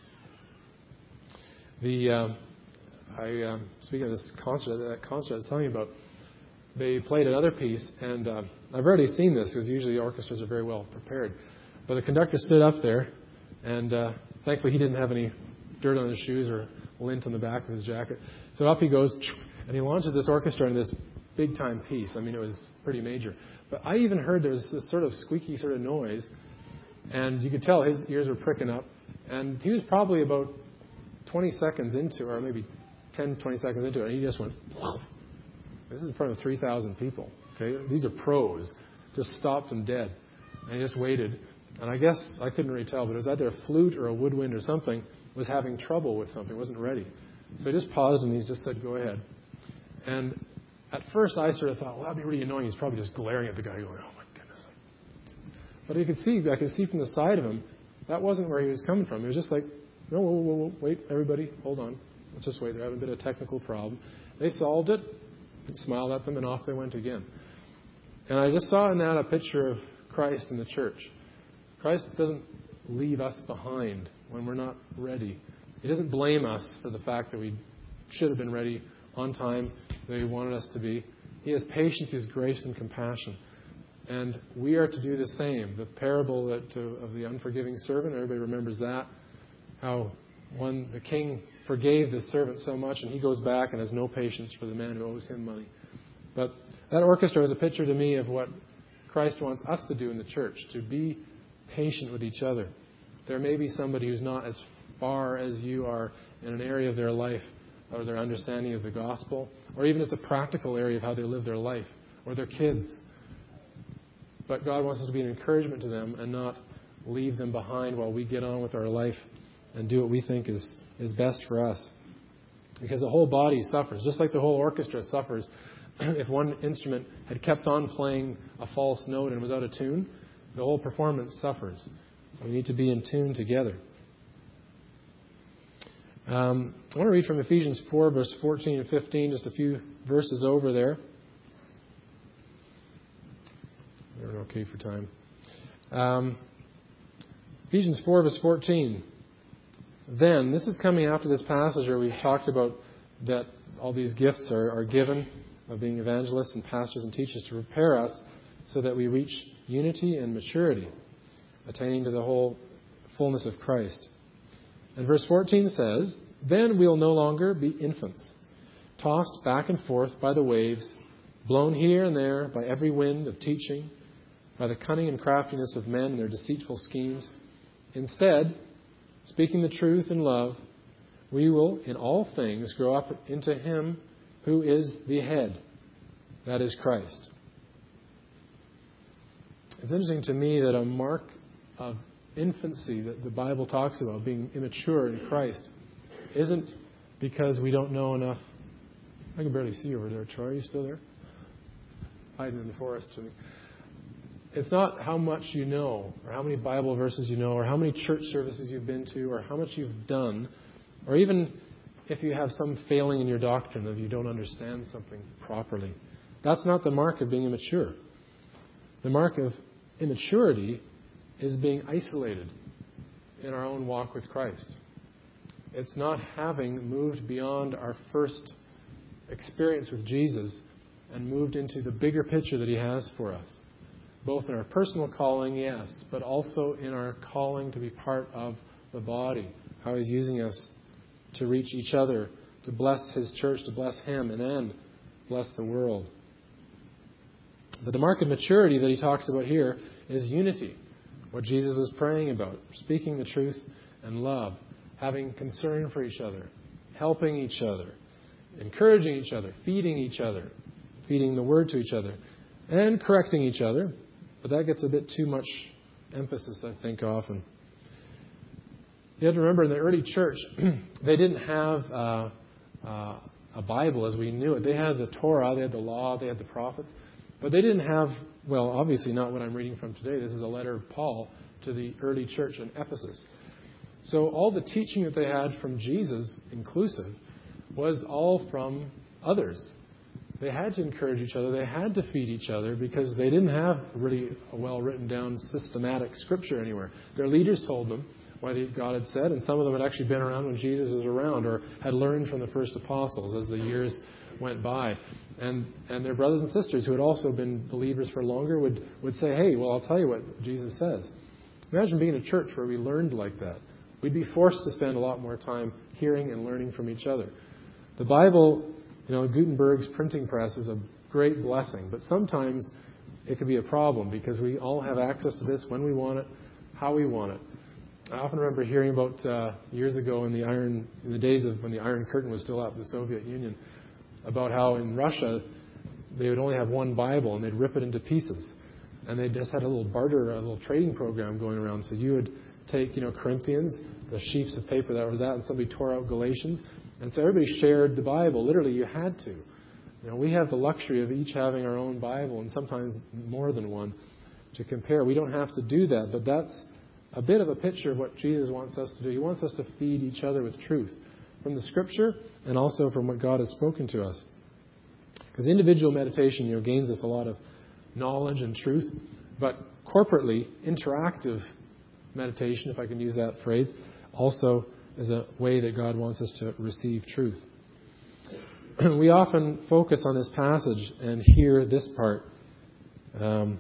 The uh, I um, speaking of this concert, that concert I was telling you about, they played another piece, and uh, I've already seen this because usually orchestras are very well prepared. But the conductor stood up there, and uh, thankfully he didn't have any dirt on his shoes or lint on the back of his jacket. So up he goes, and he launches this orchestra in this big-time piece. I mean, it was pretty major. But I even heard there was this sort of squeaky sort of noise, and you could tell his ears were pricking up. And he was probably about twenty seconds into, or maybe ten, twenty seconds into it, and he just went, whoa. This is in front of three thousand people. Okay, these are pros. Just stopped him dead. And he just waited. And I guess, I couldn't really tell, but it was either a flute or a woodwind or something was having trouble with something, wasn't ready. So he just paused and he just said, go ahead. And at first I sort of thought, well, that'd be really annoying. He's probably just glaring at the guy going, oh my goodness. But you could see, I could see from the side of him, that wasn't where he was coming from. He was just like, no, whoa, whoa, whoa, wait, everybody, hold on. Let's just wait. They're having a bit of a technical problem. They solved it, smiled at them, and off they went again. And I just saw in that a picture of Christ in the church. Christ doesn't leave us behind when we're not ready. He doesn't blame us for the fact that we should have been ready on time, that He wanted us to be. He has patience, He has grace and compassion. And we are to do the same. The parable that, uh, of the unforgiving servant, everybody remembers that. How one, the king forgave this servant so much, and he goes back and has no patience for the man who owes him money. But that orchestra is a picture to me of what Christ wants us to do in the church, to be patient with each other. There may be somebody who's not as far as you are in an area of their life or their understanding of the gospel, or even just a practical area of how they live their life, or their kids. But God wants us to be an encouragement to them and not leave them behind while we get on with our life and do what we think is, is best for us. Because the whole body suffers, just like the whole orchestra suffers. If one instrument had kept on playing a false note and was out of tune, the whole performance suffers. We need to be in tune together. Um, I want to read from Ephesians four, verse fourteen and fifteen, just a few verses over there. We're okay for time. Um, Ephesians four, verse fourteen. Then, this is coming after this passage where we've talked about that all these gifts are, are given of being evangelists and pastors and teachers to prepare us so that we reach unity and maturity, attaining to the whole fullness of Christ. And verse fourteen says, then we'll no longer be infants, tossed back and forth by the waves, blown here and there by every wind of teaching, by the cunning and craftiness of men and their deceitful schemes. Instead, speaking the truth in love, we will in all things grow up into Him who is the head, that is Christ. It's interesting to me that a mark of infancy that the Bible talks about, being immature in Christ, isn't because we don't know enough. I can barely see you over there. Troy, are you still there? Hiding in the forest to me. It's not how much you know, or how many Bible verses you know, or how many church services you've been to, or how much you've done, or even if you have some failing in your doctrine, if you don't understand something properly. That's not the mark of being immature. The mark of immaturity is being isolated in our own walk with Christ. It's not having moved beyond our first experience with Jesus and moved into the bigger picture that He has for us. Both in our personal calling, yes, but also in our calling to be part of the body. How He's using us to reach each other, to bless His church, to bless Him, and then bless the world. But the mark of maturity that He talks about here is unity. What Jesus was praying about, speaking the truth and love, having concern for each other, helping each other, encouraging each other, feeding each other, feeding the Word to each other, and correcting each other. But that gets a bit too much emphasis, I think, often. You have to remember, in the early church, they didn't have uh, uh, a Bible as we knew it. They had the Torah, they had the law, they had the prophets. But they didn't have, well, obviously not what I'm reading from today. This is a letter of Paul to the early church in Ephesus. So all the teaching that they had from Jesus, inclusive, was all from others. They had to encourage each other. They had to feed each other because they didn't have really a well-written down systematic scripture anywhere. Their leaders told them what God had said, and some of them had actually been around when Jesus was around or had learned from the first apostles as the years went by. And and their brothers and sisters who had also been believers for longer would, would say, hey, well, I'll tell you what Jesus says. Imagine being in a church where we learned like that. We'd be forced to spend a lot more time hearing and learning from each other. The Bible, you know, Gutenberg's printing press is a great blessing, but sometimes it can be a problem because we all have access to this when we want it, how we want it. I often remember hearing about uh, years ago in the iron, in the days of when the Iron Curtain was still up, the Soviet Union, about how in Russia they would only have one Bible and they'd rip it into pieces, and they just had a little barter, a little trading program going around. So you would take, you know, Corinthians, the sheets of paper that was that, and somebody tore out Galatians. And so everybody shared the Bible. Literally, you had to. You know, we have the luxury of each having our own Bible, and sometimes more than one, to compare. We don't have to do that, but that's a bit of a picture of what Jesus wants us to do. He wants us to feed each other with truth from the Scripture and also from what God has spoken to us. Because individual meditation, you know, gains us a lot of knowledge and truth, but corporately, interactive meditation, if I can use that phrase, also is a way that God wants us to receive truth. We often focus on this passage and hear this part. Um,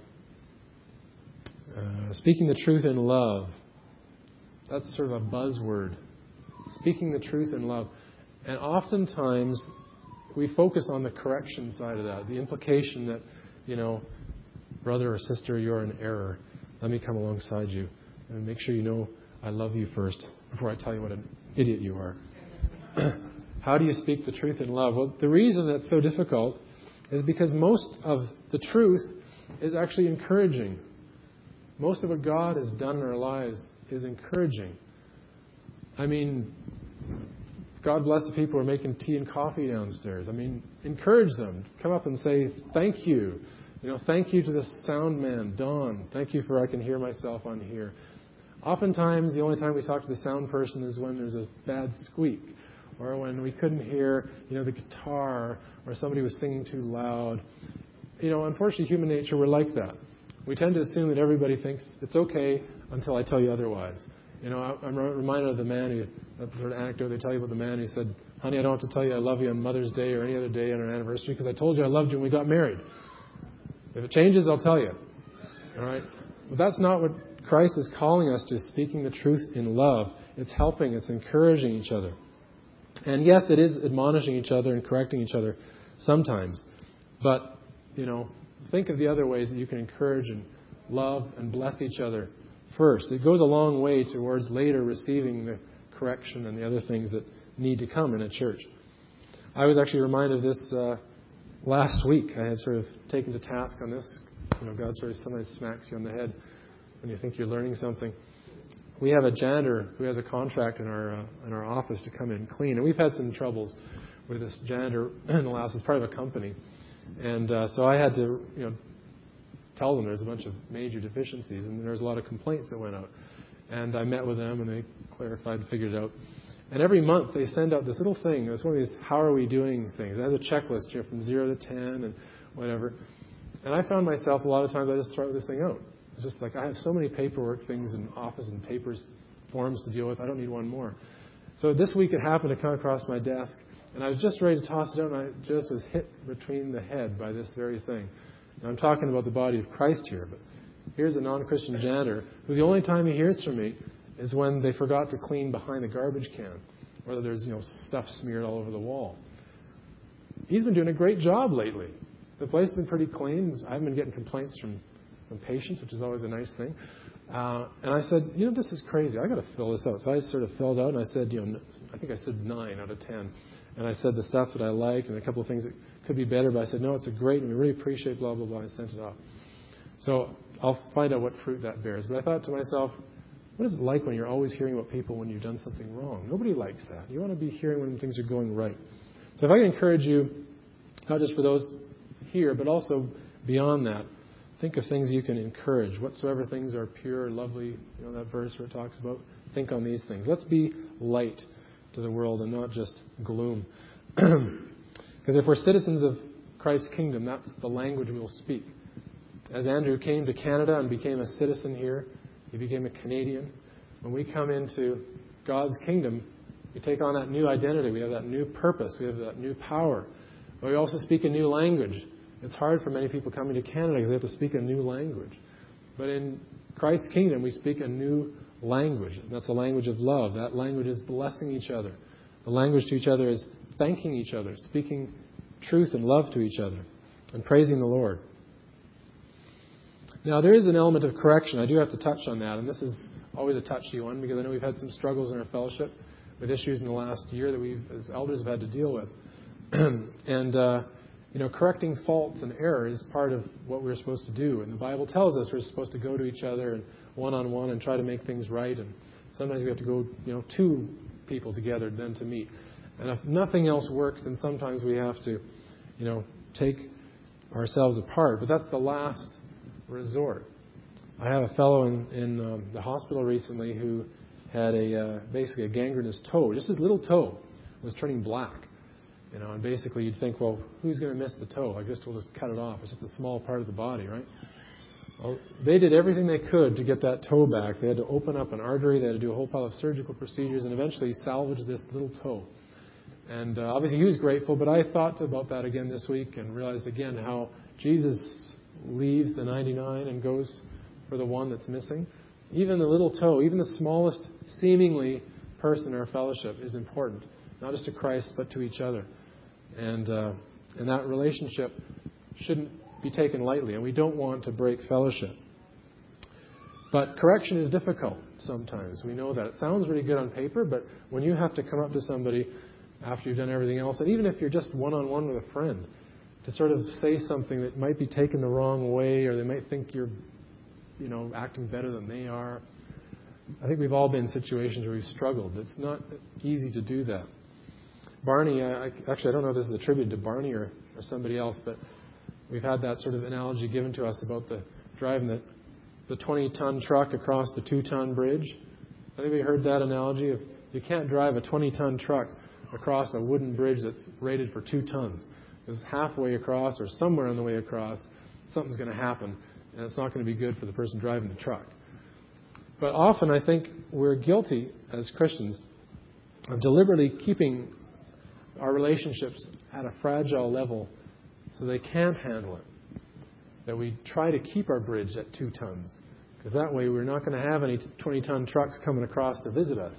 uh, speaking the truth in love. That's sort of a buzzword. Speaking the truth in love. And oftentimes we focus on the correction side of that. The implication that, you know, brother or sister, you're in error. Let me come alongside you and make sure you know I love you first before I tell you what an idiot you are. How do you speak the truth in love? Well, the reason that's so difficult is because most of the truth is actually encouraging. Most of what God has done in our lives is encouraging. I mean, God bless the people who are making tea and coffee downstairs. I mean, encourage them. Come up and say, thank you. You know, thank you to the sound man, Don. Thank you for I can hear myself on here. Oftentimes, the only time we talk to the sound person is when there's a bad squeak, or when we couldn't hear, you know, the guitar, or somebody was singing too loud. You know, unfortunately, human nature, we're like that. We tend to assume that everybody thinks it's okay until I tell you otherwise. You know, I'm reminded of the man who, that sort of anecdote they tell you about the man who said, honey, I don't have to tell you I love you on Mother's Day or any other day on our anniversary because I told you I loved you when we got married. If it changes, I'll tell you. All right? But that's not what Christ is calling us to, speaking the truth in love. It's helping, it's encouraging each other. And yes, it is admonishing each other and correcting each other sometimes. But, you know, think of the other ways that you can encourage and love and bless each other first. It goes a long way towards later receiving the correction and the other things that need to come in a church. I was actually reminded of this uh, last week. I had sort of taken to task on this. You know, God sort of sometimes smacks you on the head when you think you're learning something. We have a janitor who has a contract in our uh, in our office to come in and clean, and we've had some troubles with this janitor in the last. It's part of a company, and uh, so I had to, you know, tell them there's a bunch of major deficiencies, and there's a lot of complaints that went out. And I met with them, and they clarified and figured it out. And every month they send out this little thing. It's one of these "How are we doing?" things. It has a checklist, you know, from zero to ten and whatever. And I found myself a lot of times I just throw this thing out. It's just like I have so many paperwork things in office and papers, forms to deal with. I don't need one more. So this week it happened to come across my desk, and I was just ready to toss it out, and I just was hit between the head by this very thing. Now I'm talking about the body of Christ here, but here's a non-Christian janitor who the only time he hears from me is when they forgot to clean behind the garbage can, or there's, you know, stuff smeared all over the wall. He's been doing a great job lately. The place has been pretty clean. I haven't been getting complaints from from patients, which is always a nice thing. Uh, and I said, you know, this is crazy. I got to fill this out. So I sort of filled out, and I said, you know, I think I said nine out of ten. And I said the stuff that I liked and a couple of things that could be better. But I said, no, it's a great, and we really appreciate blah, blah, blah. I sent it off. So I'll find out what fruit that bears. But I thought to myself, what is it like when you're always hearing about people when you've done something wrong? Nobody likes that. You want to be hearing when things are going right. So if I can encourage you, not just for those here, but also beyond that, think of things you can encourage. Whatsoever things are pure, lovely, you know that verse where it talks about, think on these things. Let's be light to the world and not just gloom. Because if we're citizens of Christ's kingdom, that's the language we will speak. As Andrew came to Canada and became a citizen here, he became a Canadian. When we come into God's kingdom, we take on that new identity. We have that new purpose. We have that new power. But we also speak a new language. It's hard for many people coming to Canada because they have to speak a new language. But in Christ's kingdom, we speak a new language. And that's a language of love. That language is blessing each other. The language to each other is thanking each other, speaking truth and love to each other, and praising the Lord. Now, there is an element of correction. I do have to touch on that, and this is always a touchy one because I know we've had some struggles in our fellowship with issues in the last year that we've, as elders, have had to deal with. and, uh, you know, correcting faults and errors is part of what we're supposed to do. And the Bible tells us we're supposed to go to each other and one-on-one and try to make things right. And sometimes we have to go, you know, two people together then to meet. And if nothing else works, then sometimes we have to, you know, take ourselves apart. But that's the last resort. I have a fellow in, in um, the hospital recently who had a uh, basically a gangrenous toe. Just his little toe was turning black. You know, and basically you'd think, well, who's going to miss the toe? I guess we'll just cut it off. It's just a small part of the body, right? Well, they did everything they could to get that toe back. They had to open up an artery. They had to do a whole pile of surgical procedures and eventually salvage this little toe. And uh, obviously he was grateful, but I thought about that again this week and realized again how Jesus leaves the ninety-nine and goes for the one that's missing. Even the little toe, even the smallest seemingly person in our fellowship is important, not just to Christ but to each other. And uh, and that relationship shouldn't be taken lightly, and we don't want to break fellowship. But correction is difficult sometimes. We know that. It sounds really good on paper, but when you have to come up to somebody after you've done everything else, and even if you're just one-on-one with a friend, to sort of say something that might be taken the wrong way, or they might think you're, you know, acting better than they are. I think we've all been in situations where we've struggled. It's not easy to do that. Barney, I, actually, I don't know if this is attributed to Barney or, or somebody else, but we've had that sort of analogy given to us about the driving the the twenty-ton truck across the two-ton bridge. I think we heard that analogy of you can't drive a twenty-ton truck across a wooden bridge that's rated for two tons. Because halfway across or somewhere on the way across, something's going to happen, and it's not going to be good for the person driving the truck. But often I think we're guilty as Christians of deliberately keeping our relationships at a fragile level so they can't handle it. That we try to keep our bridge at two tons. Because that way we're not going to have any twenty-ton trucks coming across to visit us.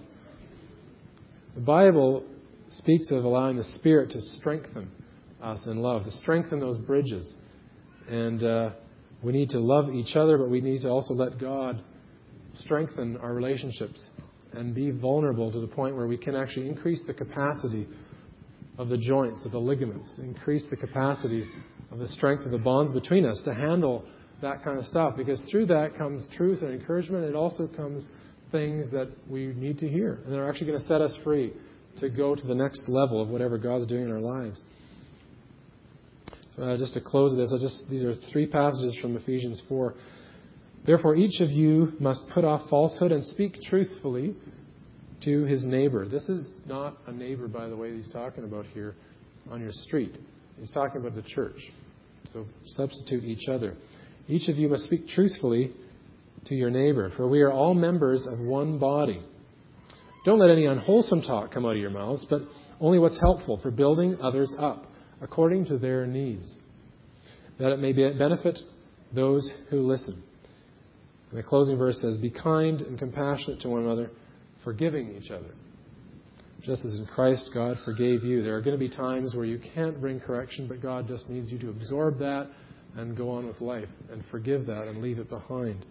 The Bible speaks of allowing the Spirit to strengthen us in love, to strengthen those bridges. And uh, we need to love each other, but we need to also let God strengthen our relationships and be vulnerable to the point where we can actually increase the capacity of the joints, of the ligaments, increase the capacity of the strength of the bonds between us to handle that kind of stuff. Because through that comes truth and encouragement. It also comes things that we need to hear. And they're actually going to set us free to go to the next level of whatever God's doing in our lives. So uh, just to close this, I just these are three passages from Ephesians four. Therefore, each of you must put off falsehood and speak truthfully to his neighbor. This is not a neighbor, by the way, he's talking about here on your street. He's talking about the church. So substitute each other. Each of you must speak truthfully to your neighbor, for we are all members of one body. Don't let any unwholesome talk come out of your mouths, but only what's helpful for building others up, according to their needs, that it may benefit those who listen. And the closing verse says, be kind and compassionate to one another, forgiving each other. Just as in Christ God forgave you. There are going to be times where you can't bring correction, but God just needs you to absorb that and go on with life and forgive that and leave it behind.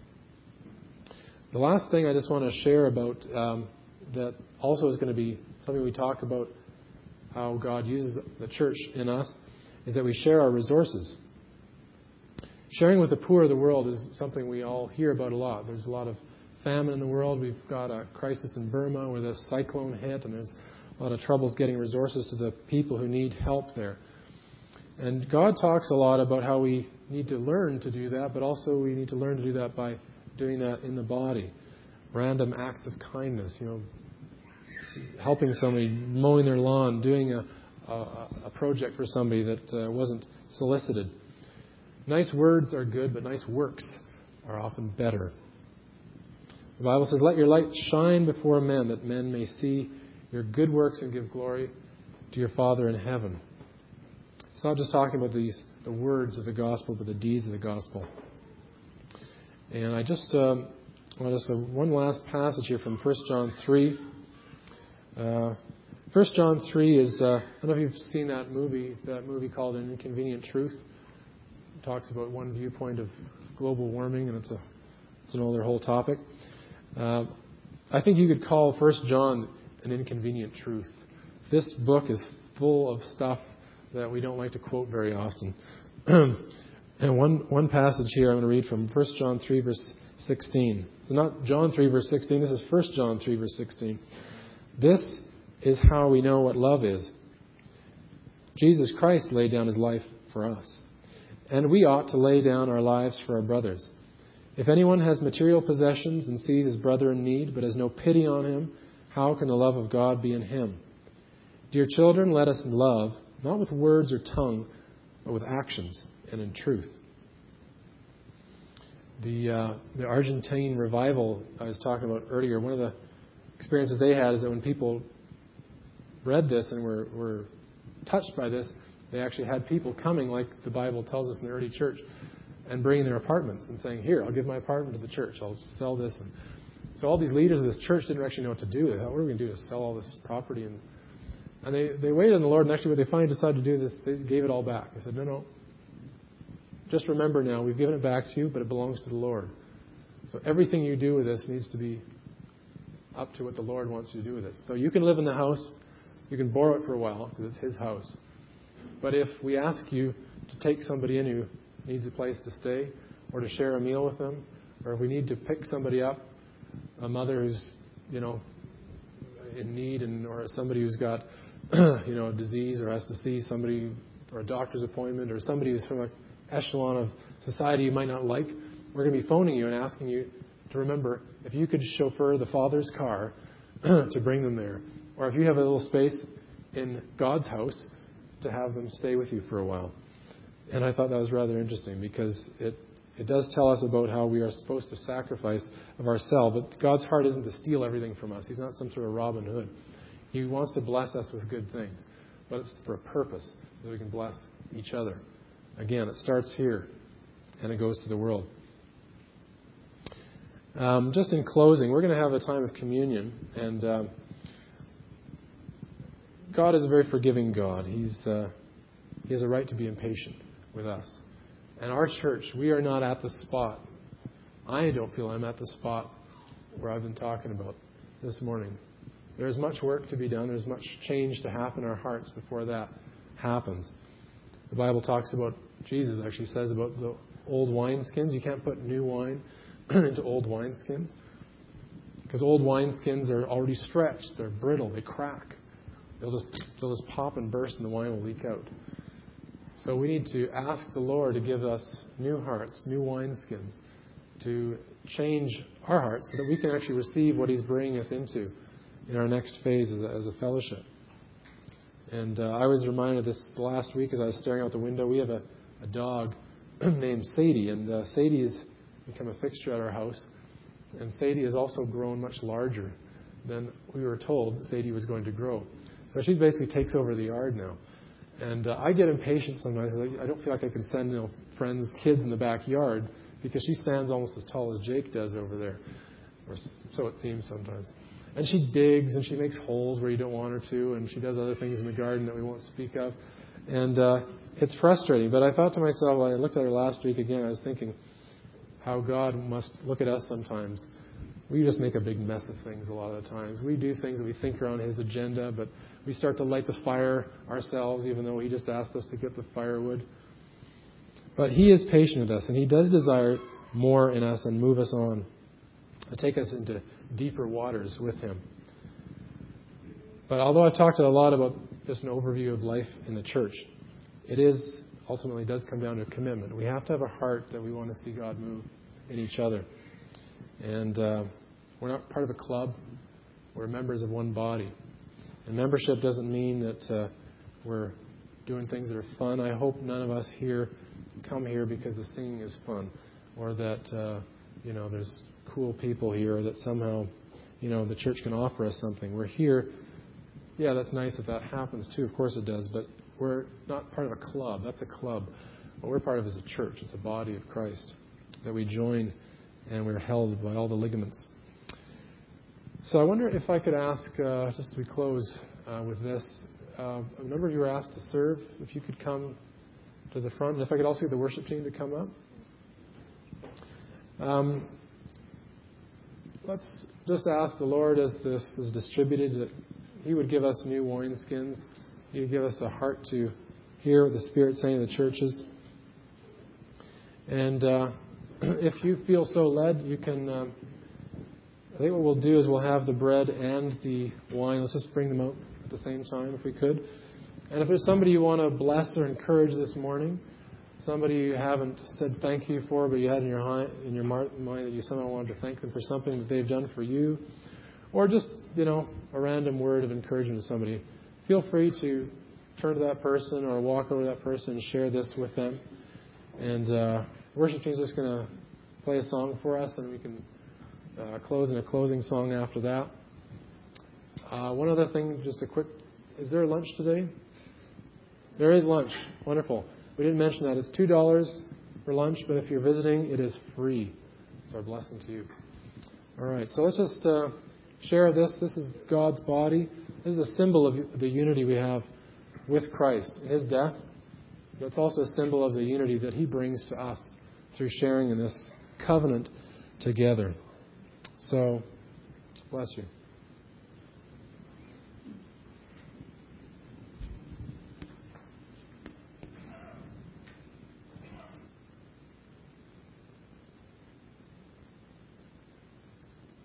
The last thing I just want to share about um, that also is going to be something we talk about how God uses the church in us is that we share our resources. Sharing with the poor of the world is something we all hear about a lot. There's a lot of famine in the world. We've got a crisis in Burma where the cyclone hit, and there's a lot of troubles getting resources to the people who need help there. And God talks a lot about how we need to learn to do that, but also we need to learn to do that by doing that in the body. Random acts of kindness, you know, helping somebody, mowing their lawn, doing a, a, a project for somebody that uh, wasn't solicited. Nice words are good, but nice works are often better. The Bible says, let your light shine before men, that men may see your good works and give glory to your Father in heaven. It's not just talking about these the words of the gospel, but the deeds of the gospel. And I just um, want to say one last passage here from First John three. Uh, First John three is, uh, I don't know if you've seen that movie, that movie called An Inconvenient Truth. It talks about one viewpoint of global warming, and it's a it's another whole topic. Uh, I think you could call First John an inconvenient truth. This book is full of stuff that we don't like to quote very often. And one, one passage here I'm going to read from First John three, verse sixteen. So not John three, verse sixteen. This is First John three, verse sixteen. This is how we know what love is. Jesus Christ laid down His life for us. And we ought to lay down our lives for our brothers. If anyone has material possessions and sees his brother in need, but has no pity on him, how can the love of God be in him? Dear children, let us love, not with words or tongue, but with actions and in truth. The uh, the Argentine revival I was talking about earlier, one of the experiences they had is that when people read this and were, were touched by this, they actually had people coming, like the Bible tells us in the early church, and bringing their apartments and saying, here, I'll give my apartment to the church. I'll sell this. And so all these leaders of this church didn't actually know what to do. They thought, what are we going to do to sell all this property? And, and they, they waited on the Lord, and actually what they finally decided to do is they gave it all back. They said, no, no. Just remember now, we've given it back to you, but it belongs to the Lord. So everything you do with this needs to be up to what the Lord wants you to do with this. So you can live in the house. You can borrow it for a while because it's His house. But if we ask you to take somebody in who needs a place to stay or to share a meal with them, or if we need to pick somebody up, a mother who's, you know, in need, and or somebody who's got, you know, a disease or has to see somebody or a doctor's appointment, or somebody who's from an echelon of society you might not like, we're going to be phoning you and asking you to remember if you could chauffeur the Father's car to bring them there, or if you have a little space in God's house to have them stay with you for a while. And I thought that was rather interesting because it, it does tell us about how we are supposed to sacrifice of ourselves. But God's heart isn't to steal everything from us. He's not some sort of Robin Hood. He wants to bless us with good things. But it's for a purpose, that we can bless each other. Again, it starts here and it goes to the world. Um, just in closing, we're going to have a time of communion. And um, God is a very forgiving God. He's uh, He has a right to be impatient with us. And our church, we are not at the spot. I don't feel I'm at the spot where I've been talking about this morning. There's much work to be done. There's much change to happen in our hearts before that happens. The Bible talks about, Jesus actually says about the old wineskins. You can't put new wine into old wineskins because old wineskins are already stretched. They're brittle. They crack. They'll just, they'll just pop and burst and the wine will leak out. So we need to ask the Lord to give us new hearts, new wineskins, to change our hearts so that we can actually receive what He's bringing us into in our next phase as a, as a fellowship. And uh, I was reminded of this last week as I was staring out the window. We have a, a dog named Sadie, and uh, Sadie has become a fixture at our house. And Sadie has also grown much larger than we were told Sadie was going to grow. So she basically takes over the yard now. And uh, I get impatient sometimes. I don't feel like I can send, you know, friends' kids in the backyard because she stands almost as tall as Jake does over there. Or so it seems sometimes. And she digs and she makes holes where you don't want her to, and she does other things in the garden that we won't speak of. And uh, it's frustrating. But I thought to myself, when I looked at her last week again, I was thinking how God must look at us sometimes. We just make a big mess of things a lot of the times. We do things that we think are on His agenda, but we start to light the fire ourselves, even though He just asked us to get the firewood. But He is patient with us, and He does desire more in us and move us on, to take us into deeper waters with Him. But although I've talked a lot about just an overview of life in the church, it is ultimately does come down to commitment. We have to have a heart that we want to see God move in each other. And uh, we're not part of a club. We're members of one body. And membership doesn't mean that uh, we're doing things that are fun. I hope none of us here come here because the singing is fun, or that uh, you know there's cool people here, or that somehow you know the church can offer us something. We're here. Yeah, that's nice if that happens too. Of course it does. But we're not part of a club. That's a club. What we're part of is a church. It's a body of Christ that we join, and we're held by all the ligaments. So I wonder if I could ask, uh, just as we close uh, with this, uh, a number of you were asked to serve. If you could come to the front, and if I could also get the worship team to come up. Um, let's just ask the Lord, as this is distributed, that He would give us new wineskins. He would give us a heart to hear what the Spirit's saying to the churches. And uh, if you feel so led, you can... Um, I think what we'll do is we'll have the bread and the wine. Let's just bring them out at the same time if we could. And if there's somebody you want to bless or encourage this morning, somebody you haven't said thank you for, but you had in your in your mind that you somehow wanted to thank them for something that they've done for you, or just, you know, a random word of encouragement to somebody, feel free to turn to that person or walk over to that person and share this with them. And uh, worship team is just going to play a song for us, and we can Uh, close in a closing song after that. Uh, one other thing, just a quick, is there lunch today? There is lunch. Wonderful. We didn't mention that. It's two dollars for lunch, but if you're visiting, it is free. It's our blessing to you. All right, so let's just uh, share this. This is God's body. This is a symbol of the unity we have with Christ in His death. But it's also a symbol of the unity that He brings to us through sharing in this covenant together. So, bless you.